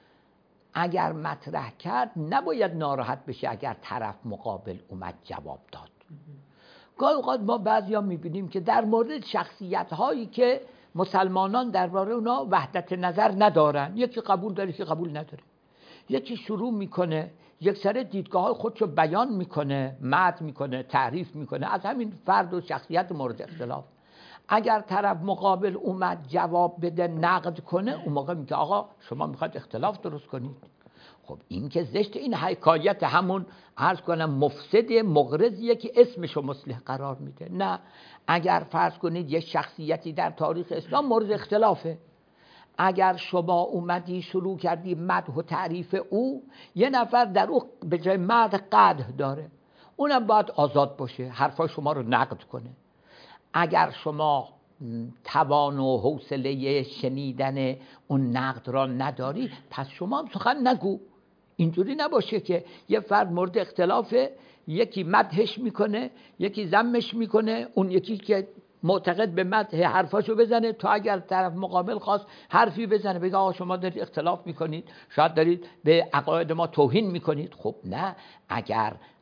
اگر مطرح کرد نباید ناراحت بشه اگر طرف مقابل اومد جواب داد. گاهی اوقات ما بعضیا میبینیم که در مورد شخصیت هایی که مسلمانان درباره اونا وحدت نظر ندارن، یکی قبول داره یکی قبول نداره، یکی شروع میکنه یک سر دیدگاه های خودشو بیان میکنه، مدح میکنه، تعریف میکنه از همین فرد و شخصیت مورد اختلاف. اگر طرف مقابل اومد جواب بده، نقد کنه، اون موقع میگه آقا شما میخواید اختلاف درست کنید. خب این که زشت، این حکایت همون عرض کنم مفسد مغرضیه که اسمشو مصلح قرار میده. نه، اگر فرض کنید یک شخصیتی در تاریخ اسلام مورد اختلافه، اگر شما اومدی شروع کردی مدح و تعریف او، یه نفر در او به جای مدح قدح داره، اونم باید آزاد باشه حرفای شما رو نقد کنه. اگر شما توان و حوصله شنیدن اون نقد را نداری، پس شما هم سخن نگو. اینجوری نباشه که یه فرد مورد اختلافه، یکی مدحش میکنه یکی ذمش میکنه، اون یکی که معتقد به مدح حرفاشو بزنه، تا اگر طرف مقابل خواست حرفی بزنه بگه آقا شما دارید اختلاف میکنید، شاید دارید به عقاید ما توهین میکنید. خب نه، اگر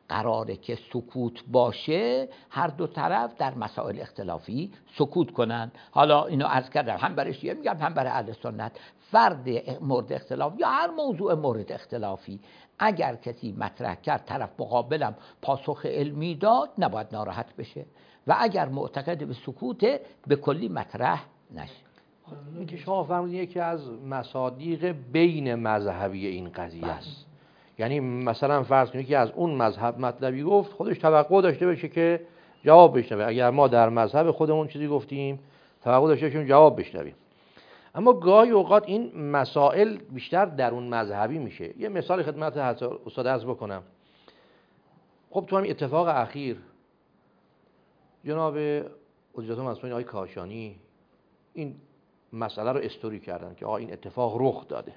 قراره که سکوت باشه، هر دو طرف در مسائل اختلافی سکوت کنن. حالا اینو عرض کردم، هم برای شیعه میگم هم برای اهل سنت. فرد مورد اختلاف یا هر موضوع مورد اختلافی اگر کسی مطرح کرد، طرف مقابلم پاسخ علمی داد، نباید ناراحت بشه و اگر معتقد به سکوته به کلی مطرح نشه. این که شما فرمودین یکی از مصادیق بین مذهبی این قضیه است. یعنی مثلا فرض کنید که از اون مذهب مطلبی گفت، خودش توقع داشته باشه که جواب بشنوه. اگر ما در مذهب خودمون چیزی گفتیم، توقع داشته باشیم جواب بشنویم. اما گاهی اوقات این مسائل بیشتر درون مذهبی میشه. یه مثال خدمت استاد عرض بکنم. خب تو همین اتفاق اخیر جناب حضرت مسئولین آقای کاشانی این مسئله رو استوری کردن که آقا این اتفاق رخ داده.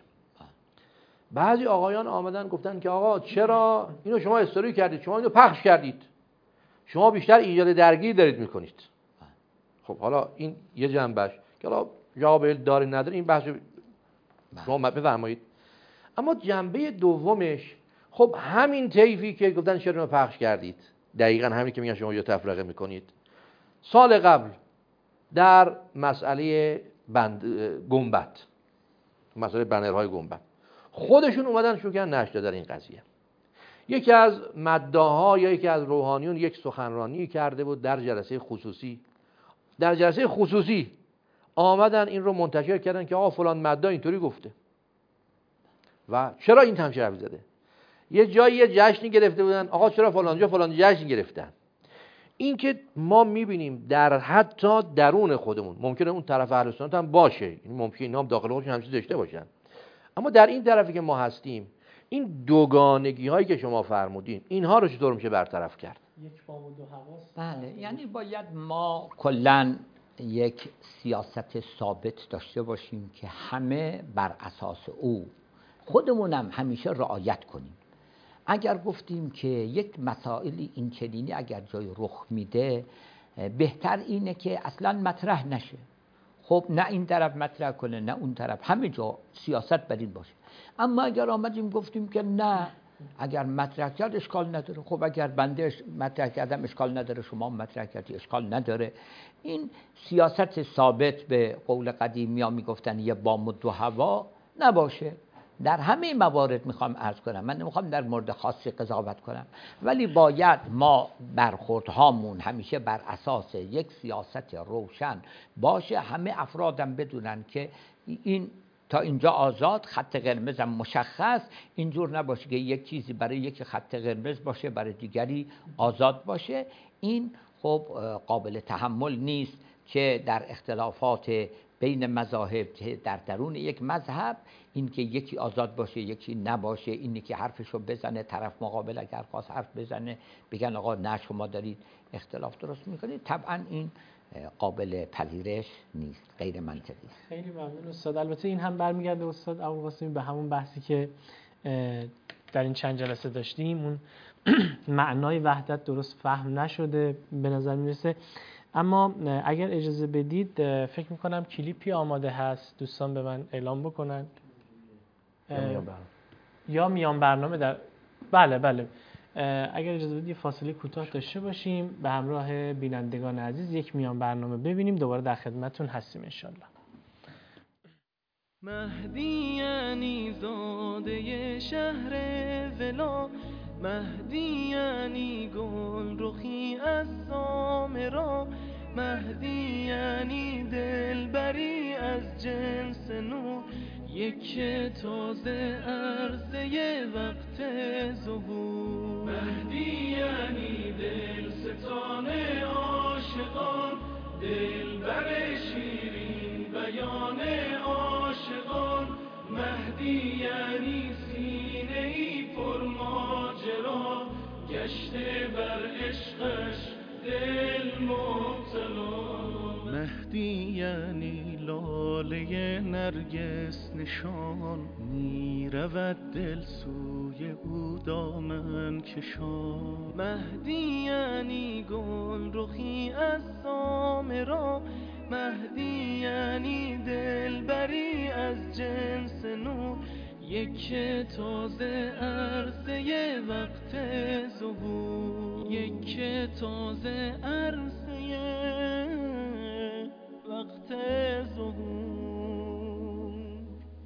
بعضی آقایان آمدن گفتن که آقا چرا اینو شما استوری کردید، شما اینو پخش کردید، شما بیشتر ایجاد درگیری دارید میکنید. خب حالا این یه جنبش که حالا جواب داره نداره، این بحث شما بفرمایید. اما جنبه دومش، خب همین طیفی که گفتن چرا اینو پخش کردید، دقیقاً همین که میگن شما یه تفرقه میکنید، سال قبل در مسئله گنبد، مسئله بنرهای گنبد، خودشون اومدن شروع کردن نشر دادن این قضیه. یکی از مداها یا یکی از روحانیون یک سخنرانی کرده بود در جلسه خصوصی. در جلسه خصوصی آمدن این رو منتشر کردن که آقا فلان مدا اینطوری گفته و چرا این همچین حرفی زده. یه جایی یه جشنی گرفته بودن، آقا چرا فلان جا فلان جشن گرفتن. این که ما میبینیم در حتی درون خودمون ممکنه اون طرف اهل سنت هم باشه، این ممکنه اینا هم داخل خودشون همچین داشته باشن، اما در این طرفی که ما هستیم، این دوگانگی هایی که شما فرمودین، اینها رو چطور میشه برطرف کرد؟ یک بام و دو حواس. بله، یعنی باید ما کلاً یک سیاست ثابت داشته باشیم که همه بر اساس او خودمونم همیشه رعایت کنیم. اگر گفتیم که یک مسائلی این چنینی اگر جای رخ میده، بهتر اینه که اصلا مطرح نشه. خب نه این طرف مطرح کنه نه اون طرف، همه جا سیاست بر این باشه. اما اگر آمدیم گفتیم که نه، اگر مطرح کرد اشکال نداره، خب اگر بنده مطرح کردم اشکال نداره، شما مطرح کردی اشکال نداره. این سیاست ثابت به قول قدیمی ها میگفتن یه بام و دو هوا نباشه. در همه موارد میخوام عرض کنم، من نمیخوام در مورد خاصی قضاوت کنم، ولی باید ما برخوردهامون همیشه بر اساس یک سیاست روشن باشه. همه افرادم بدونن که این تا اینجا آزاد، خط قرمز هم مشخص، اینجور نباشه که یک چیزی برای یک خط قرمز باشه برای دیگری آزاد باشه. این خب قابل تحمل نیست که در اختلافات بین مذاهب در درون یک مذهب این که یکی آزاد باشه یکی نباشه، اینی که حرفشو بزنه، طرف مقابل اگر خواست حرف بزنه بگن آقا نه شما دارید اختلاف درست میکنید، طبعا این قابل پذیرش نیست، غیر منطقی است. خیلی ممنون استاد. البته این هم برمیگرده استاد ابوالقاسمی به همون بحثی که در این چند جلسه داشتیم، اون معنای وحدت درست فهم نشده به نظر میرسه. اما اگر اجازه بدید فکر میکنم کلیپی آماده هست، دوستان به من اعلام بکنن یا میان برنامه در بله اگر اجازه بدید فاصله کوتاه داشته باشیم، به همراه بینندگان عزیز یک میان برنامه ببینیم، دوباره در خدمتتون هستیم انشالله. مهدی یعنی زاده شهر ولا، مهدی یعنی گل رخی از سامرا، مهدی یعنی دلبری از جنس نور، یک تازه عرصه وقت ظهور. مهدی یعنی دل ستان عاشقان، دلبر شیرین بیان عاشقان، مهدی یعنی سینه ای پر ماجرا، گشته بر عشقش دل مبتلا. مهدی یعنی لاله نرگس نشان، می رود دل سوی او دامن کشان. مهدی یعنی گل رخی از سامرا، مهدی یعنی دلبری از جنس نور، یک تازه عرصه وقت ظهور، یک تازه عرصه وقت ظهور.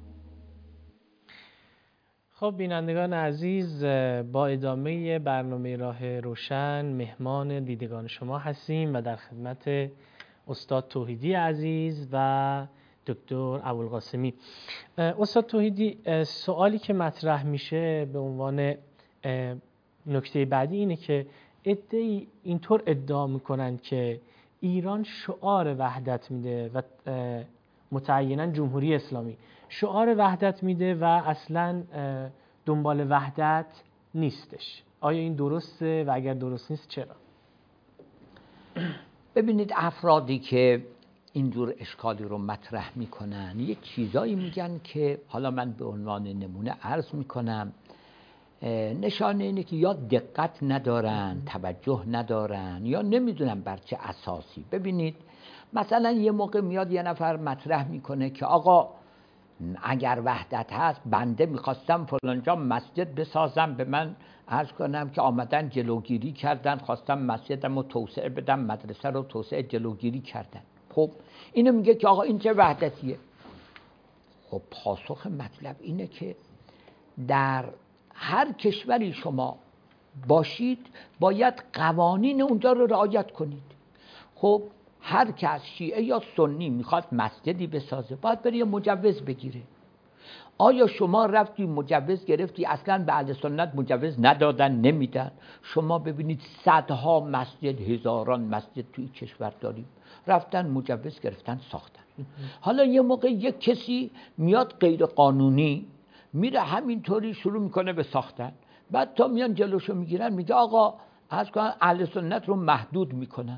خب بینندگان عزیز، با ادامه برنامه راه روشن مهمان دیدگان شما هستیم و در خدمت استاد توحیدی عزیز و دکتر ابوالقاسمی. استاد توحیدی، سوالی که مطرح میشه به عنوان نکته بعدی اینه که عده‌ای اینطور ادعا میکنن که ایران شعار وحدت میده و متعیناً جمهوری اسلامی شعار وحدت میده و اصلاً دنبال وحدت نیستش. آیا این درسته و اگر درست نیست چرا؟ ببینید، افرادی که اینجور اشکالی رو مطرح میکنن یه چیزایی میگن که حالا من به عنوان نمونه عرض میکنم، نشانه اینه که یا دقت ندارن، توجه ندارن، یا نمیدونن بر چه اساسی. ببینید مثلا یه موقع میاد یه نفر مطرح میکنه که آقا اگر وحدت هست، بنده میخواستم فلانجا مسجد بسازم، به من عرض کنم که آمدن جلوگیری کردن، خواستم مسجدم رو توسعه بدم، مدرسه رو توسعه جلوگیری کردن. خب اینو میگه که آقا این چه وحدتیه؟ خب پاسخ مطلب اینه که در هر کشوری شما باشید باید قوانین اونجا رو رعایت کنید. خب هر کس شیعه یا سنی میخواد مسجدی بسازه باید بره یه مجوز بگیره. آیا شما رفتی مجوز گرفتی؟ اصلا به اهل سنت مجوز ندادن، نمیدن. شما ببینید صدها مسجد، هزاران مسجد توی کشور داریم، رفتن مجوز گرفتن ساختن. حالا یه موقع یک کسی میاد غیر قانونی میره همینطوری شروع میکنه به ساختن، بعد تا میان جلوشو میگیرن میگه آقا عرض کنن اهل سنت رو محدود میکنن.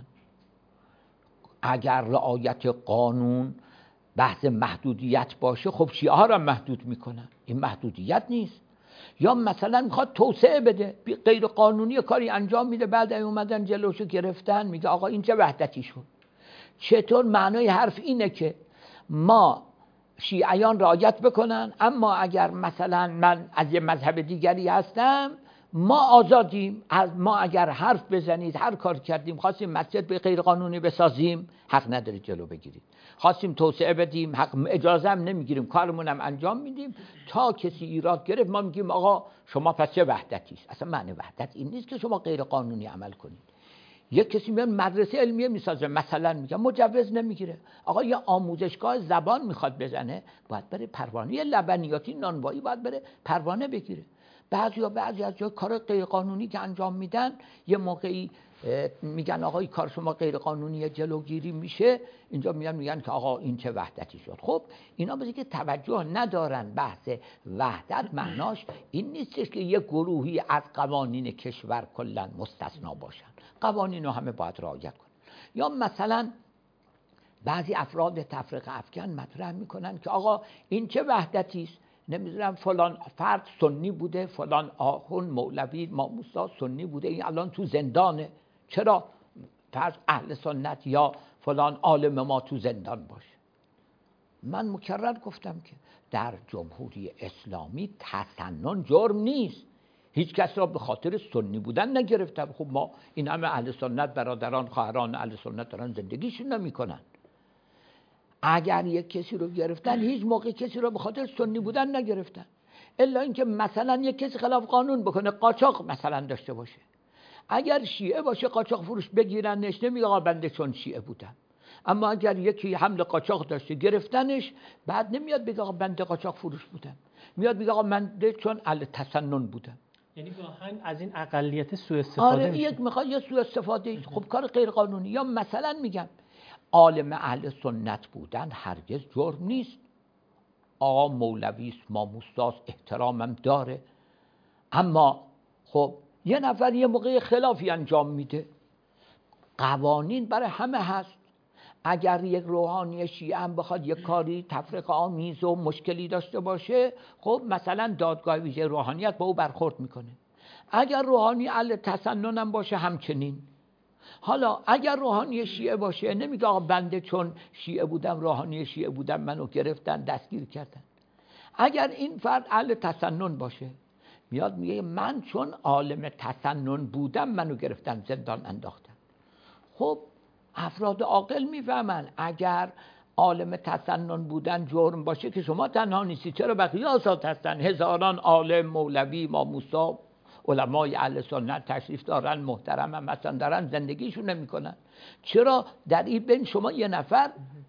اگر رعایت قانون بحث محدودیت باشه، خب شیعه ها را محدود میکنن، این محدودیت نیست. یا مثلا میخواد توسعه بده، غیر قانونی کاری انجام میده، بعد اومدن جلوشو گرفتن میگه آقا این چه وحدتی شد؟ چطور؟ معنای حرف اینه که ما شیعیان رعایت بکنن، اما اگر مثلا من از یه مذهب دیگری هستم ما آزادیم. ما اگر حرف بزنید، هر کار کردیم، خواستیم مسجد به غیر قانونی بسازیم حق ندارید جلو بگیرید، خواستیم توسعه بدیم حق اجازه هم نمیگیریم، کارمون هم انجام میدیم. تا کسی ایراد گرفت ما میگیم آقا شما پس چه وحدتی است؟ اصلا معنی وحدت این نیست که شما غیر قانونی عمل کنید. یک کسی میاد مدرسه علمیه میسازه، مثلا میگه مجوز نمیگیره، آقا یه آموزشگاه زبان میخواد بزنه باید بره پروانه، یه لبنیاتی نانوایی باید بره پروانه بگیره. بعضی از جای کار غیر قانونی که انجام میدن یه موقعی میگن آقا این کار شما غیر قانونی، جلوگیری میشه. اینجا میگن که آقا این چه وحدتی شد. خب اینا بذاری که توجه ندارن. بحث وحدت معناش این نیستش که یه گروهی از قوانین کشور کلا مستثنا باشن، قوانین رو همه باید رعایت کنن. یا مثلا بعضی افراد تفرقه افکن مطرح میکنن که آقا این چه وحدتی است؟ نمیدونم فلان فرد سنی بوده، فلان آخوند مولوی ماموسا سنی بوده، این الان تو زندانه، چرا فرض اهل سنت یا فلان عالم ما تو زندان باشه؟ من مکرر گفتم که در جمهوری اسلامی تسنن جرم نیست، هیچ کس را به خاطر سنی بودن نگرفتن. خب ما این همه اهل سنت برادران خواهران اهل سنت دارن زندگیشون نمیکنن. اگر یک کسی رو گرفتن هیچ موقع کسی رو به خاطر سنی بودن نگرفتن، الا اینکه مثلا یک کسی خلاف قانون بکنه، قاچاق مثلا داشته باشه، اگر شیعه باشه قاچاق فروش بگیرنش، نمیگه آقا بنده چون شیعه بودم. اما اگر یکی حمل قاچاق داشته گرفتنش، بعد نمیاد بگه آقا بنده قاچاق فروش بودم، میاد بگه آقا بنده چون اهل تسنن بودم. یعنی گاهن از این اقلیت سوء استفاده میشه. یک میخواد یه سوء استفاده، خب کار غیر قانونی. یا مثلا میگم عالم اهل سنت بودن هرگز جرم نیست. آقا مولوی است، ماموستاست، احترامم داره، اما خب یه نفر یه موقع خلافی انجام میده. قوانین برای همه هست. اگر یک روحانی شیعه هم بخواد یک کاری تفرقه آمیز و مشکلی داشته باشه، خب مثلا دادگاه ویژه روحانیت با او برخورد میکنه. اگر روحانی اهل تسنن هم باشه همچنین. حالا اگر روحانی شیعه باشه نمیگه آقا بنده چون شیعه بودم، روحانی شیعه بودم، منو گرفتن دستگیر کردن. اگر این فرد اهل تسنن باشه، میاد میگه من چون عالم تسنن بودم منو گرفتن زندان انداختن. خب افراد عاقل میفهمن اگر عالم تسنن بودن جرم باشه که شما تنها نیستی، چرا بقیه آزاد هستن؟ هزاران عالم، مولوی، امام موسی، علمای اهل سنت تشریف دارن، محترم هم مثلا دارن، زندگیشون نمیکنن، چرا در این بین شما یه نفر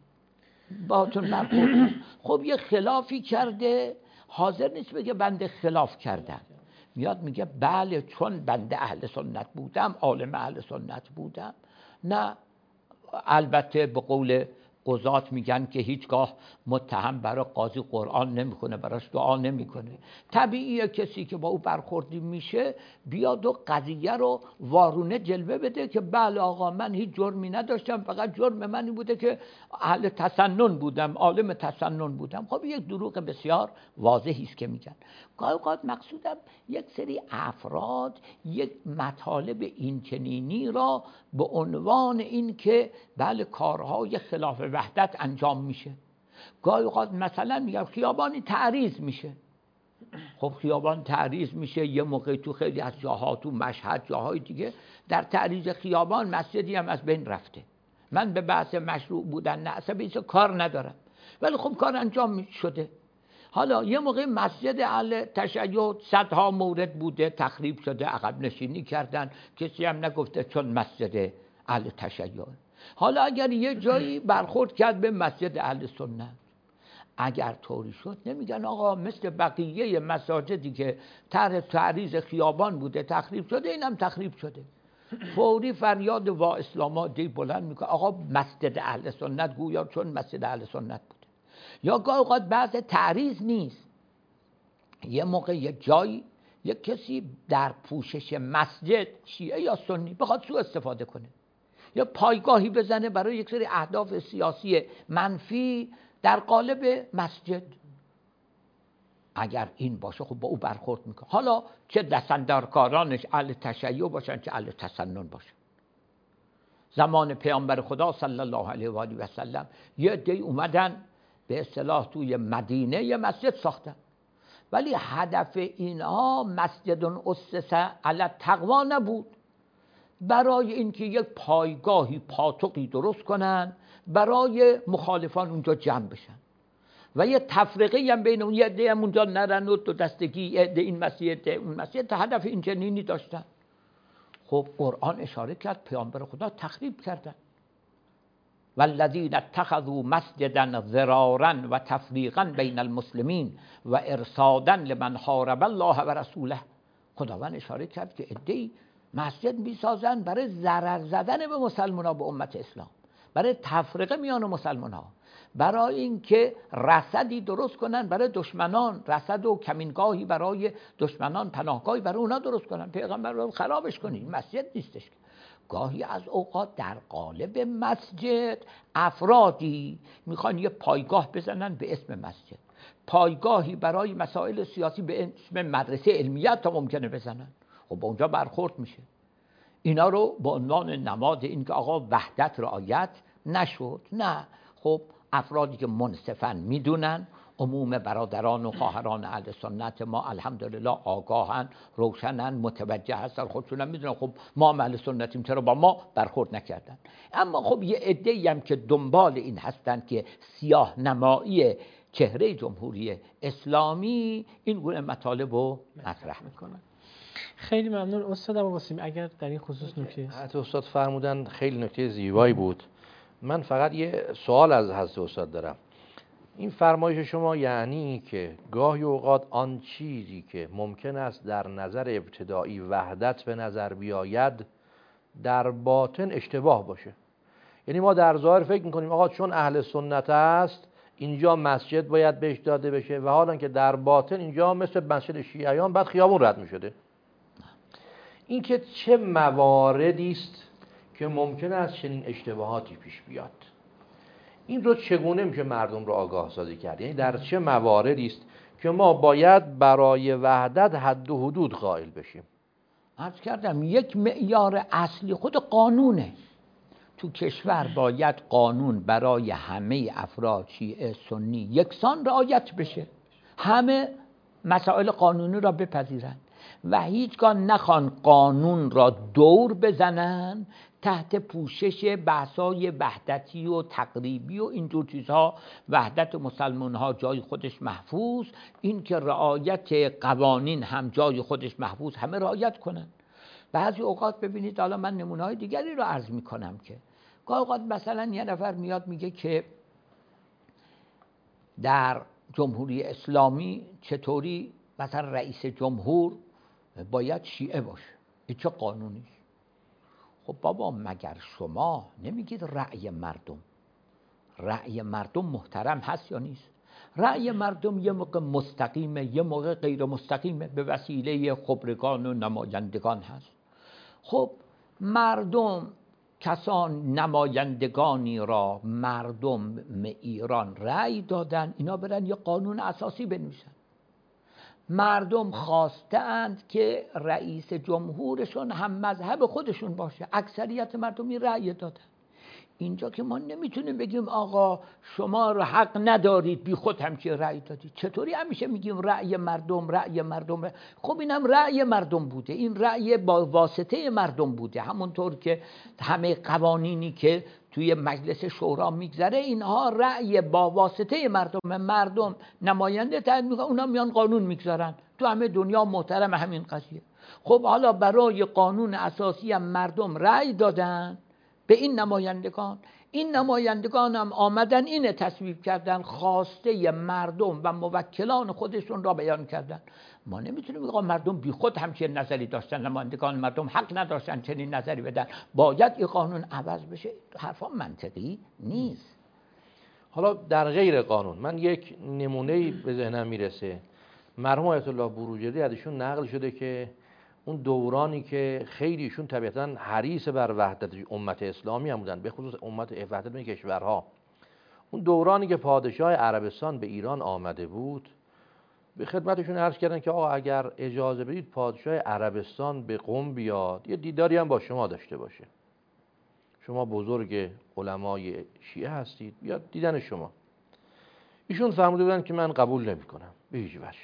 باهاتون برخورد؟ خب یه خلافی کرده، حاضر نیست بگه بنده خلاف کردم، میاد میگه بله چون بنده اهل سنت بودم، عالم اهل سنت بودم. نه، البته به قول قضات میگن که هیچگاه متهم برای قاضی قرآن نمیکنه، براش دعا نمیکنه. طبیعیه کسی که با او برخوردی میشه بیاد و قضیه رو وارونه جلوه بده که بله آقا من هیچ جرمی نداشتم، فقط جرم منی بوده که اهل تسنن بودم، عالم تسنن بودم. خب یک دروغ بسیار واضحی است که میگن. گاهی اوقات مقصودم یک سری افراد یک مطالب این چنینی را به عنوان این که بله کارهای خلاف وحدت انجام میشه. گاهی اوقات مثلا میگم خیابانی تعریض میشه. خب خیابان تعریض میشه، یه موقع تو خیلی از جاها، تو مشهد جاهای دیگه در تعریض خیابان مسجدی هم از بین رفته. من به بحث مشروع بودن نه اصلا کار ندارم، ولی خب کار انجام شده. حالا یه موقع مسجد اهل تشیع صدها مورد بوده تخریب شده، عقب نشینی کردن، کسی هم نگفته چون مسجد اهل تشیع. حالا اگر یه جایی برخورد کرد به مسجد اهل سنت، اگر طوری شد نمیگن آقا مثل بقیه مساجدی که تعریض خیابان بوده تخریب شده اینم تخریب شده. فوری فریاد وا اسلامادی بلند میکنه آقا مسجد اهل سنت، گویا چون مسجد اهل سنت بوده. یا گاهی اوقات بعض تعریض نیست، یه موقع یه جایی یه کسی در پوشش مسجد شیعه یا سنی بخواد سوء استفاده کنه یا پایگاهی بزنه برای یک سری اهداف سیاسی منفی در قالب مسجد، اگر این باشه خب با او برخورد میکنه. حالا چه دستاندرکارانش اهل تشیع باشن چه اهل تسنن باشن. زمان پیامبر خدا صلی الله علیه و آله و سلم یه عده‌ای اومدن به اصطلاح توی مدینه یه مسجد ساختن، ولی هدف اینها مسجد اسس علی التقوا نبود، برای اینکه یک پایگاهی پاتوقی درست کنن برای مخالفان اونجا جمع بشن و یه تفرقه هم بین اون یه عده هم اونجا نرن و دو دستگی عده این مسجد اون مسجد، هدف این چنینی داشتن. خب قرآن اشاره کرد پیامبر خدا تخریب کردن. والذین اتخذوا مسجدا ضرارا و تفریقا بین المسلمین و ارصادا لمن حارب الله و رسوله. خداوند اشاره کرد که عده‌ای مسجد میسازن برای ضرر زدن به مسلمان‌ها، به امت اسلام، برای تفرقه میان مسلمان‌ها، برای اینکه رصدی درست کنن برای دشمنان، رصد و کمینگاهی برای دشمنان، پناهگاهی برای اونا درست کنن، پیغمبر رو خرابش کنید. مسجد نیستش. گاهی از اوقات در قالب مسجد افرادی میخوان یه پایگاه بزنن به اسم مسجد، پایگاهی برای مسائل سیاسی به اسم مدرسه علمیت تا ممکنه بزنن. خب اونجا برخورد میشه. اینا رو به عنوان نماد این که آقا وحدت رعایت نشد. نه، خب افرادی که منصفن میدونن، عموم برادران و خواهران اهل سنت ما الحمدلله آگاهن، روشنن، متوجه هستن، خودشون هم میدونن خب ما اهل سنتیم، چرا با ما برخورد نکردن. اما خب یه عده‌ای هم که دنبال این هستن که سیاه نمایی چهره جمهوری اسلامی این گونه مطالب رو مطرح میکنن. خیلی ممنون استاد ابوالقاسم. اگر در این خصوص نکته حضرت استاد فرمودن خیلی نکته زیبایی بود. من فقط یه سوال از حضرت استاد دارم. این فرمایش شما یعنی که گاهی اوقات آن چیزی که ممکن است در نظر ابتدایی وحدت به نظر بیاید در باطن اشتباه باشه؟ یعنی ما در ظاهر فکر میکنیم آقا چون اهل سنت است اینجا مسجد باید بهش داده بشه، و حالا که در باطن اینجا مثل مسجد شیعیان بعد خیابون رد میشده. این که چه مواردی است که ممکن است چنین اشتباهاتی پیش بیاد، این رو چگونه میشه مردم رو آگاه سازی کرد؟ یعنی در چه مواردی است که ما باید برای وحدت حد و حدود قائل بشیم؟ عرض کردم یک معیار اصلی خود قانونه. تو کشور باید قانون برای همه افراد شیعه سنی یکسان رعایت بشه. همه مسائل قانونی را بپذیرند و هیچگاه نخوان قانون را دور بزنن تحت پوشش بحث‌های وحدتی و تقریبی و اینجور چیزها. وحدت مسلمان ها جای خودش محفوظ، این که رعایت قوانین هم جای خودش محفوظ، همه رعایت کنن. بعضی اوقات ببینید، حالا من نمونه‌های دیگری رو عرض میکنم که گاهی اوقات مثلا یه نفر میاد میگه که در جمهوری اسلامی چطوری مثلا رئیس جمهور باید شیعه باشه، این چه قانونی؟ خب بابا، مگر شما نمیگید رأی مردم؟ رأی مردم محترم هست یا نیست؟ رأی مردم یه موقع مستقیمه، یه موقع غیر مستقیمه، به وسیله خبرگان و نمایندگان هست. خب مردم، کسان نمایندگانی را مردم ایران رأی دادن، اینا برن یه قانون اساسی بنویسن. مردم خواستند که رئیس جمهورشون هم مذهب خودشون باشه، اکثریت مردم این رأی دادن. اینجا که ما نمیتونیم بگیم آقا شما رو حق ندارید بی خود همچین رأی دادید. چطوری همیشه میگیم رأی مردم رأی مردم؟ خب اینم رأی مردم بوده، این رأی با واسطه مردم بوده. همونطور که همه قوانینی که توی مجلس شورا میگذره اینها رأی با واسطه مردم نماینده تعیین میکنن، اونا میان قانون میگذارن. تو همه دنیا محترم همین قضیه. خب حالا برای قانون اساسی هم مردم رأی دادن به این نمایندگان، این نمایندگان هم آمدن اینه تصویب کردن، خواسته مردم و موکلان خودشون را بیان کردن. ما نمیتونیم بگیم مردم بی خود همچین نظری داشتن، نمایندگان مردم حق نداشتن چنین نظری بدن، باید این قانون عوض بشه. حرفا منطقی نیست. حالا در غیر قانون من یک نمونه‌ای به ذهنم میرسه. مرحوم آیت الله بروجردی ازشون نقل شده که اون دورانی که خیلیشون طبیعتاً حریص بر وحدت امت اسلامی هم بودن، به خصوص وحدت بین کشورها، اون دورانی که پادشاه عربستان به ایران آمده بود، به خدمتشون عرض کردن که آقا اگر اجازه بدید پادشاه عربستان به قم بیاد، یه دیداری هم با شما داشته باشه. شما بزرگ علمای شیعه هستید، بیاد دیدن شما. ایشون فرموده بودن که من قبول نمی‌کنم به هیچ وجه.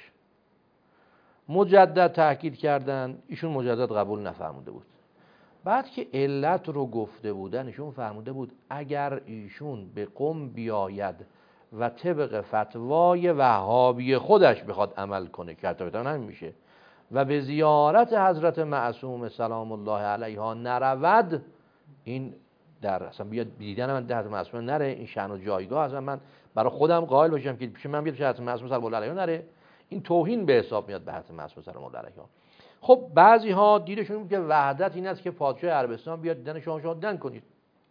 مجدد تأکید کردن، ایشون مجدد قبول نفرموده بود. بعد که علت رو گفته بودن، ایشون فرموده بود اگر ایشون به قم بیاید و طبق فتوای وهابی خودش بخواد عمل کنه که طبعا هم میشه و به زیارت حضرت معصوم سلام الله علیها نرود، این در اصلا بیاد دیدن من حضرت معصوم نره، این شأن و جایگاه اصلا من برای خودم قائل باشم که پیش من بیاد حضرت معصوم سلام الله علیها نره، این توهین به حساب میاد به حضرت معصوم سلام الله علیها. خب بعضی ها دیدشون که وحدت این است که پادشاه عربستان بیاد دیدن شما دیدن کنید.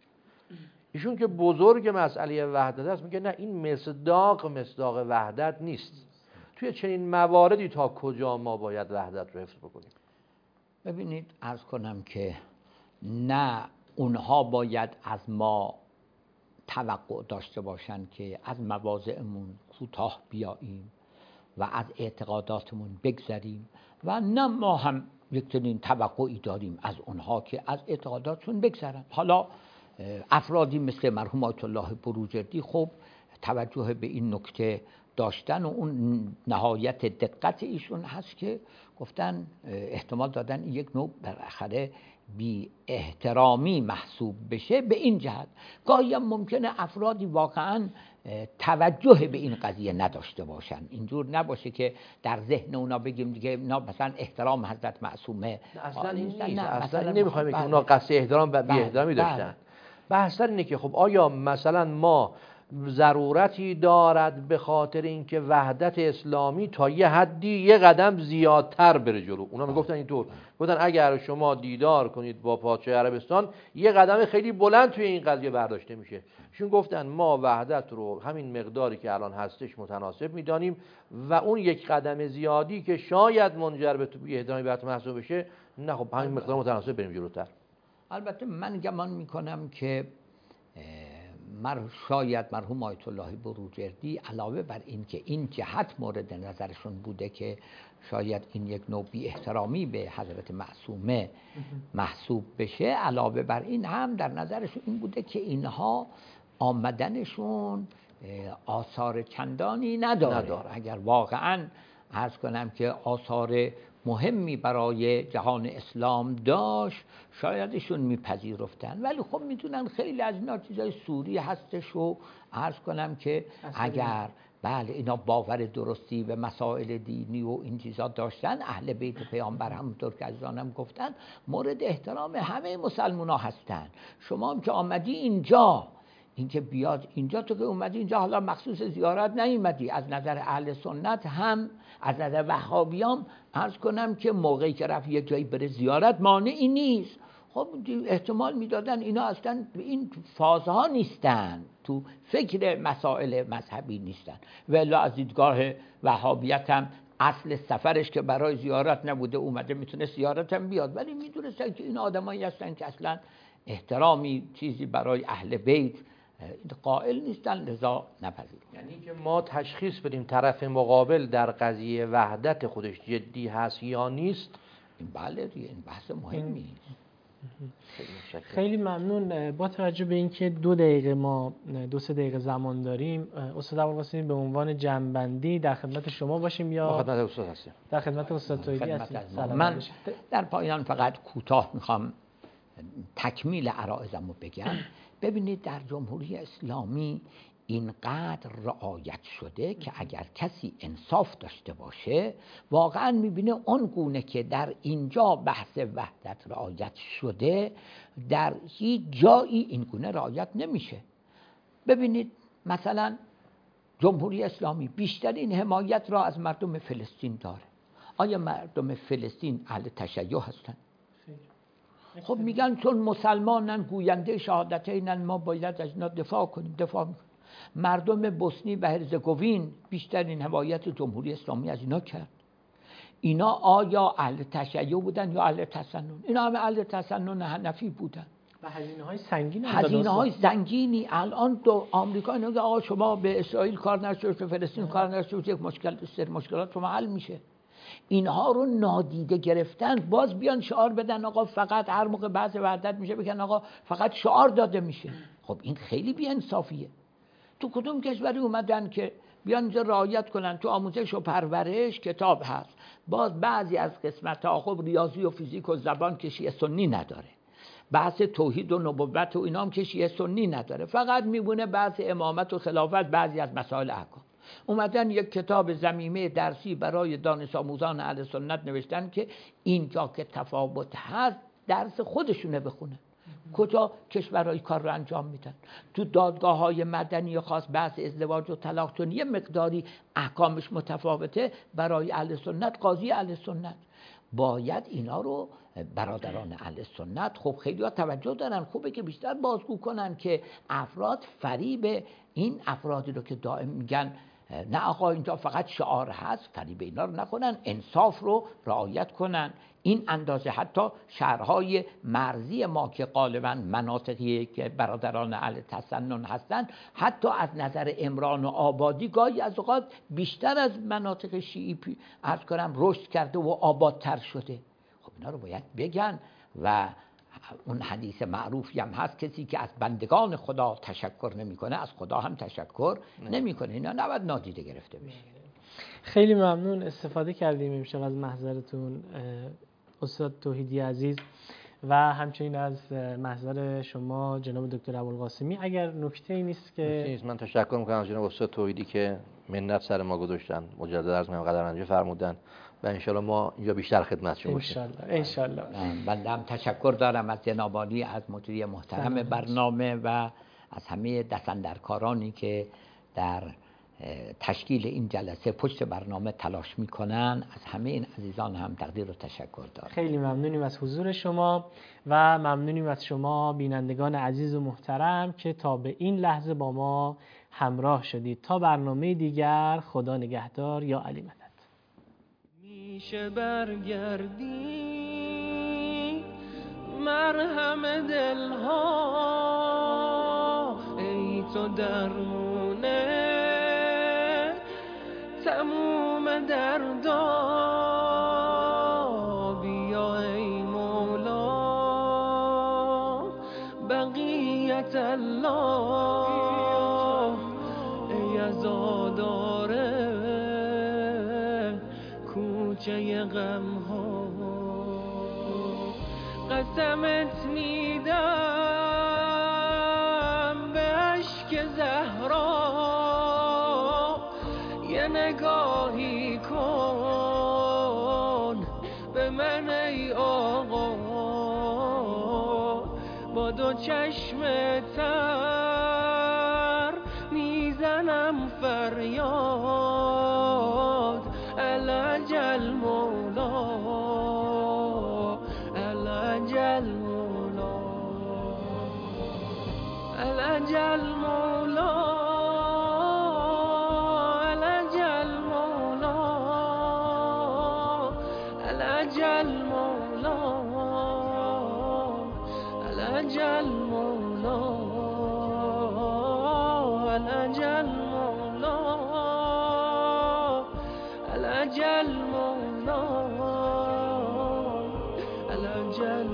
ایشون که بزرگ مسئله وحدت است میگه نه، این مصداق وحدت نیست. توی چنین مواردی تا کجا ما باید وحدت رو حفظ بکنیم؟ ببینید عرض کنم که نه اونها باید از ما توقع داشته باشن که از مواضعمون کوتاه بیاییم و از اعتقاداتمون بگذریم و نه ما هم یک چنین توقعی داریم از اونها که از اعتقاداتشون بگذرن. حالا افرادی مثل مرحوم آیت الله بروجردی خب توجه به این نکته داشتن و اون نهایت دقت ایشون هست که گفتن احتمال دادن یک نوع بالاخره بی احترامی محسوب بشه. به این جهت گاهی هم ممکنه افرادی واقعا توجه به این قضیه نداشته باشن، اینجور نباشه که در ذهن اونا بگیم دیگه اینا مثلا احترام حضرت معصومه. اصلا این نیست، اصلا نمیخوایم که اونا قصد احترام و بی احترامی داشتن. بحث اینه که خب آیا مثلا ما ضرورتی دارد به خاطر اینکه وحدت اسلامی تا یه حدی یه قدم زیادتر بره جلو؟ اونا میگفتن اینطور، گفتن اگر شما دیدار کنید با پادشاه عربستان یه قدم خیلی بلند توی این قضیه برداشته میشه. ایشون گفتن ما وحدت رو همین مقداری که الان هستش متناسب میدانیم و اون یک قدم زیادی که شاید منجر به احترامی به محسوب بشه، نه خب همین مقدار متناسب بریم جلوتر. البته من گمان میکنم که شاید مرحوم آیت الله بروجردی علاوه بر این که این جهت مورد نظرشون بوده که شاید این یک نوع بی احترامی به حضرت معصومه محسوب بشه، علاوه بر این هم در نظرشون این بوده که اینها آمدنشون آثار چندانی نداره. اگر واقعا عرض کنم که آثار مهمی برای جهان اسلام داشت شایدشون میپذیرفتن، ولی خب میتونن خیلی از اینا چیزای سوری هستش و عرض کنم که اگر بله اینا باور درستی به مسائل دینی و این چیزا داشتن، اهل بیت پیامبر همونطور که عزیزانم گفتن مورد احترام همه مسلمونا هستن. شما هم که آمدی اینجا، اینکه بیاد اینجا، تو که اومدی اینجا حالا مخصوص زیارت نیومدی، از نظر اهل سنت هم از نظر وهابیام عرض کنم که موقعی که رفت یک جایی بره زیارت مانعی نیست. خب احتمال میدادن اینا اصلا این فازها نیستن، تو فکر مسائل مذهبی نیستن. ولی از دیدگاه وهابیت هم اصل سفرش که برای زیارت نبوده، اومده میتونه زیارت هم بیاد، ولی میدونستن که این آدمایی هستن که اصلا احترامی چیزی برای اهل بیت قائل نیستن، لذا نپذیرفتن. یعنی که ما تشخیص بدیم طرف مقابل در قضیه وحدت خودش جدی هست یا نیست، این بله دیگه، این بحث مهمی است. خیلی ممنون. با توجه به اینکه 2 دقیقه ما 2-3 دقیقه زمان داریم، استاد ابوالقاسمی به عنوان جمع‌بندی در خدمت شما باشیم یا خدمت استاد هستیم؟ در خدمت استاد توحیدی هستیم. من در پایان فقط کوتاه میخوام تکمیل عرایضم رو بگم. ببینید در جمهوری اسلامی اینقدر رعایت شده که اگر کسی انصاف داشته باشه واقعا میبینه اون گونه که در اینجا بحث وحدت رعایت شده در هیچ جایی این گونه رعایت نمیشه. ببینید مثلا جمهوری اسلامی بیشترین حمایت را از مردم فلسطین داره. آیا مردم فلسطین اهل تشیع هستن؟ خب میگن چون مسلمانن، گوینده شهادتینن، ما باید از اینا دفاع کنیم. مردم بوسنی و هرزگوین بیشترین حمایت جمهوری اسلامی از اینا کرد. اینا آیا اهل تشیع بودن یا اهل تسنن؟ اینا همه اهل تسنن حنفی بودن و هزینه‌های سنگین، هزینه‌های سنگینی. الان تو آمریکا اینا آقا شما به اسرائیل کار نشد، به فلسطین کار نشد، یک مشکلات شما حل میشه. اینها رو نادیده گرفتن، باز بیان شعار بدن آقا فقط هر موقع بحث وحدت میشه بگن آقا فقط شعار داده میشه. خب این خیلی بی‌انصافیه. تو کدوم کشوری اومدن که بیان اینجا رعایت کنن؟ تو آموزش و پرورش کتاب هست، باز بعضی از قسمت‌ها خب ریاضی و فیزیک و زبان که شیعه سنی نداره، بحث توحید و نبوت و اینا هم که شیعه سنی نداره، فقط میبونه بحث امامت و خلافت، بعضی از مسائل احکام. اومدن یک کتاب ضمیمه درسی برای دانش آموزان اهل سنت نوشتن که اینجا که تفاوت هست درس خودشونه بخونه. کجا کشورهای کار رو انجام میدن؟ تو دادگاه‌های مدنی خاص بحث ازدواج و طلاق چون یه مقداری احکامش متفاوته، برای اهل سنت قاضی اهل سنت باید اینا رو برادران اهل سنت، خب خیلی ها توجه دارن، خوبه که بیشتر بازگو کنن که افراد فریب این افرادی رو که دائم میگن نه آقا اینجا فقط شعار هست، فریب اینا رو نکنن، انصاف رو رعایت کنن. این اندازه حتی شهرهای مرزی ما که غالبا مناطقی که برادران اهل تسنن هستن، حتی از نظر عمران و آبادی گاهی از اوقات بیشتر از مناطق شیعی عرض کنم رشد کرده و آبادتر شده. خب اینا رو باید بگن. و اون حدیث معروفی هم هست کسی که از بندگان خدا تشکر نمیکنه از خدا هم تشکر نمیکنه. اینا نباید نادیده گرفته بشه. خیلی ممنون، استفاده کردیم امشب از محضرتون استاد توحیدی عزیز و همچنین از محضر شما جناب دکتر ابوالقاسمی. اگر نکته‌ای نیست که من تشکر میکنم از جناب استاد توحیدی که منت سر ما گذاشتن، مجدد عرض می‌کنم قدرمندی فرمودن و انشالله ما اینجا بیشتر خدمتشون باشیم انشالله. بنده هم تشکر دارم از جناب عالی، از مجری محترم برنامه و از همه دستاندرکارانی که در تشکیل این جلسه پشت برنامه تلاش میکنن. از همه این عزیزان هم تقدیر و تشکر دارم. خیلی ممنونیم از حضور شما و ممنونیم از شما بینندگان عزیز و محترم که تا به این لحظه با ما همراه شدید. تا برنامه دیگر، خدا نگهدار. یا علی مدد. میشه برگردی مرهم دلها، ای تو درمونه تموم دردا، بیا ای مولا بقیت الله، باغچه غم ها. قسمت میدم به اشک زهرا یه نگاهی کن به من ای آقا، با دو چشم تر میزنم فریاد العجل مولا العجل مولا العجل مولا العجل مولا العجل مولا العجل مولا العجل مولا العجل مولا العجل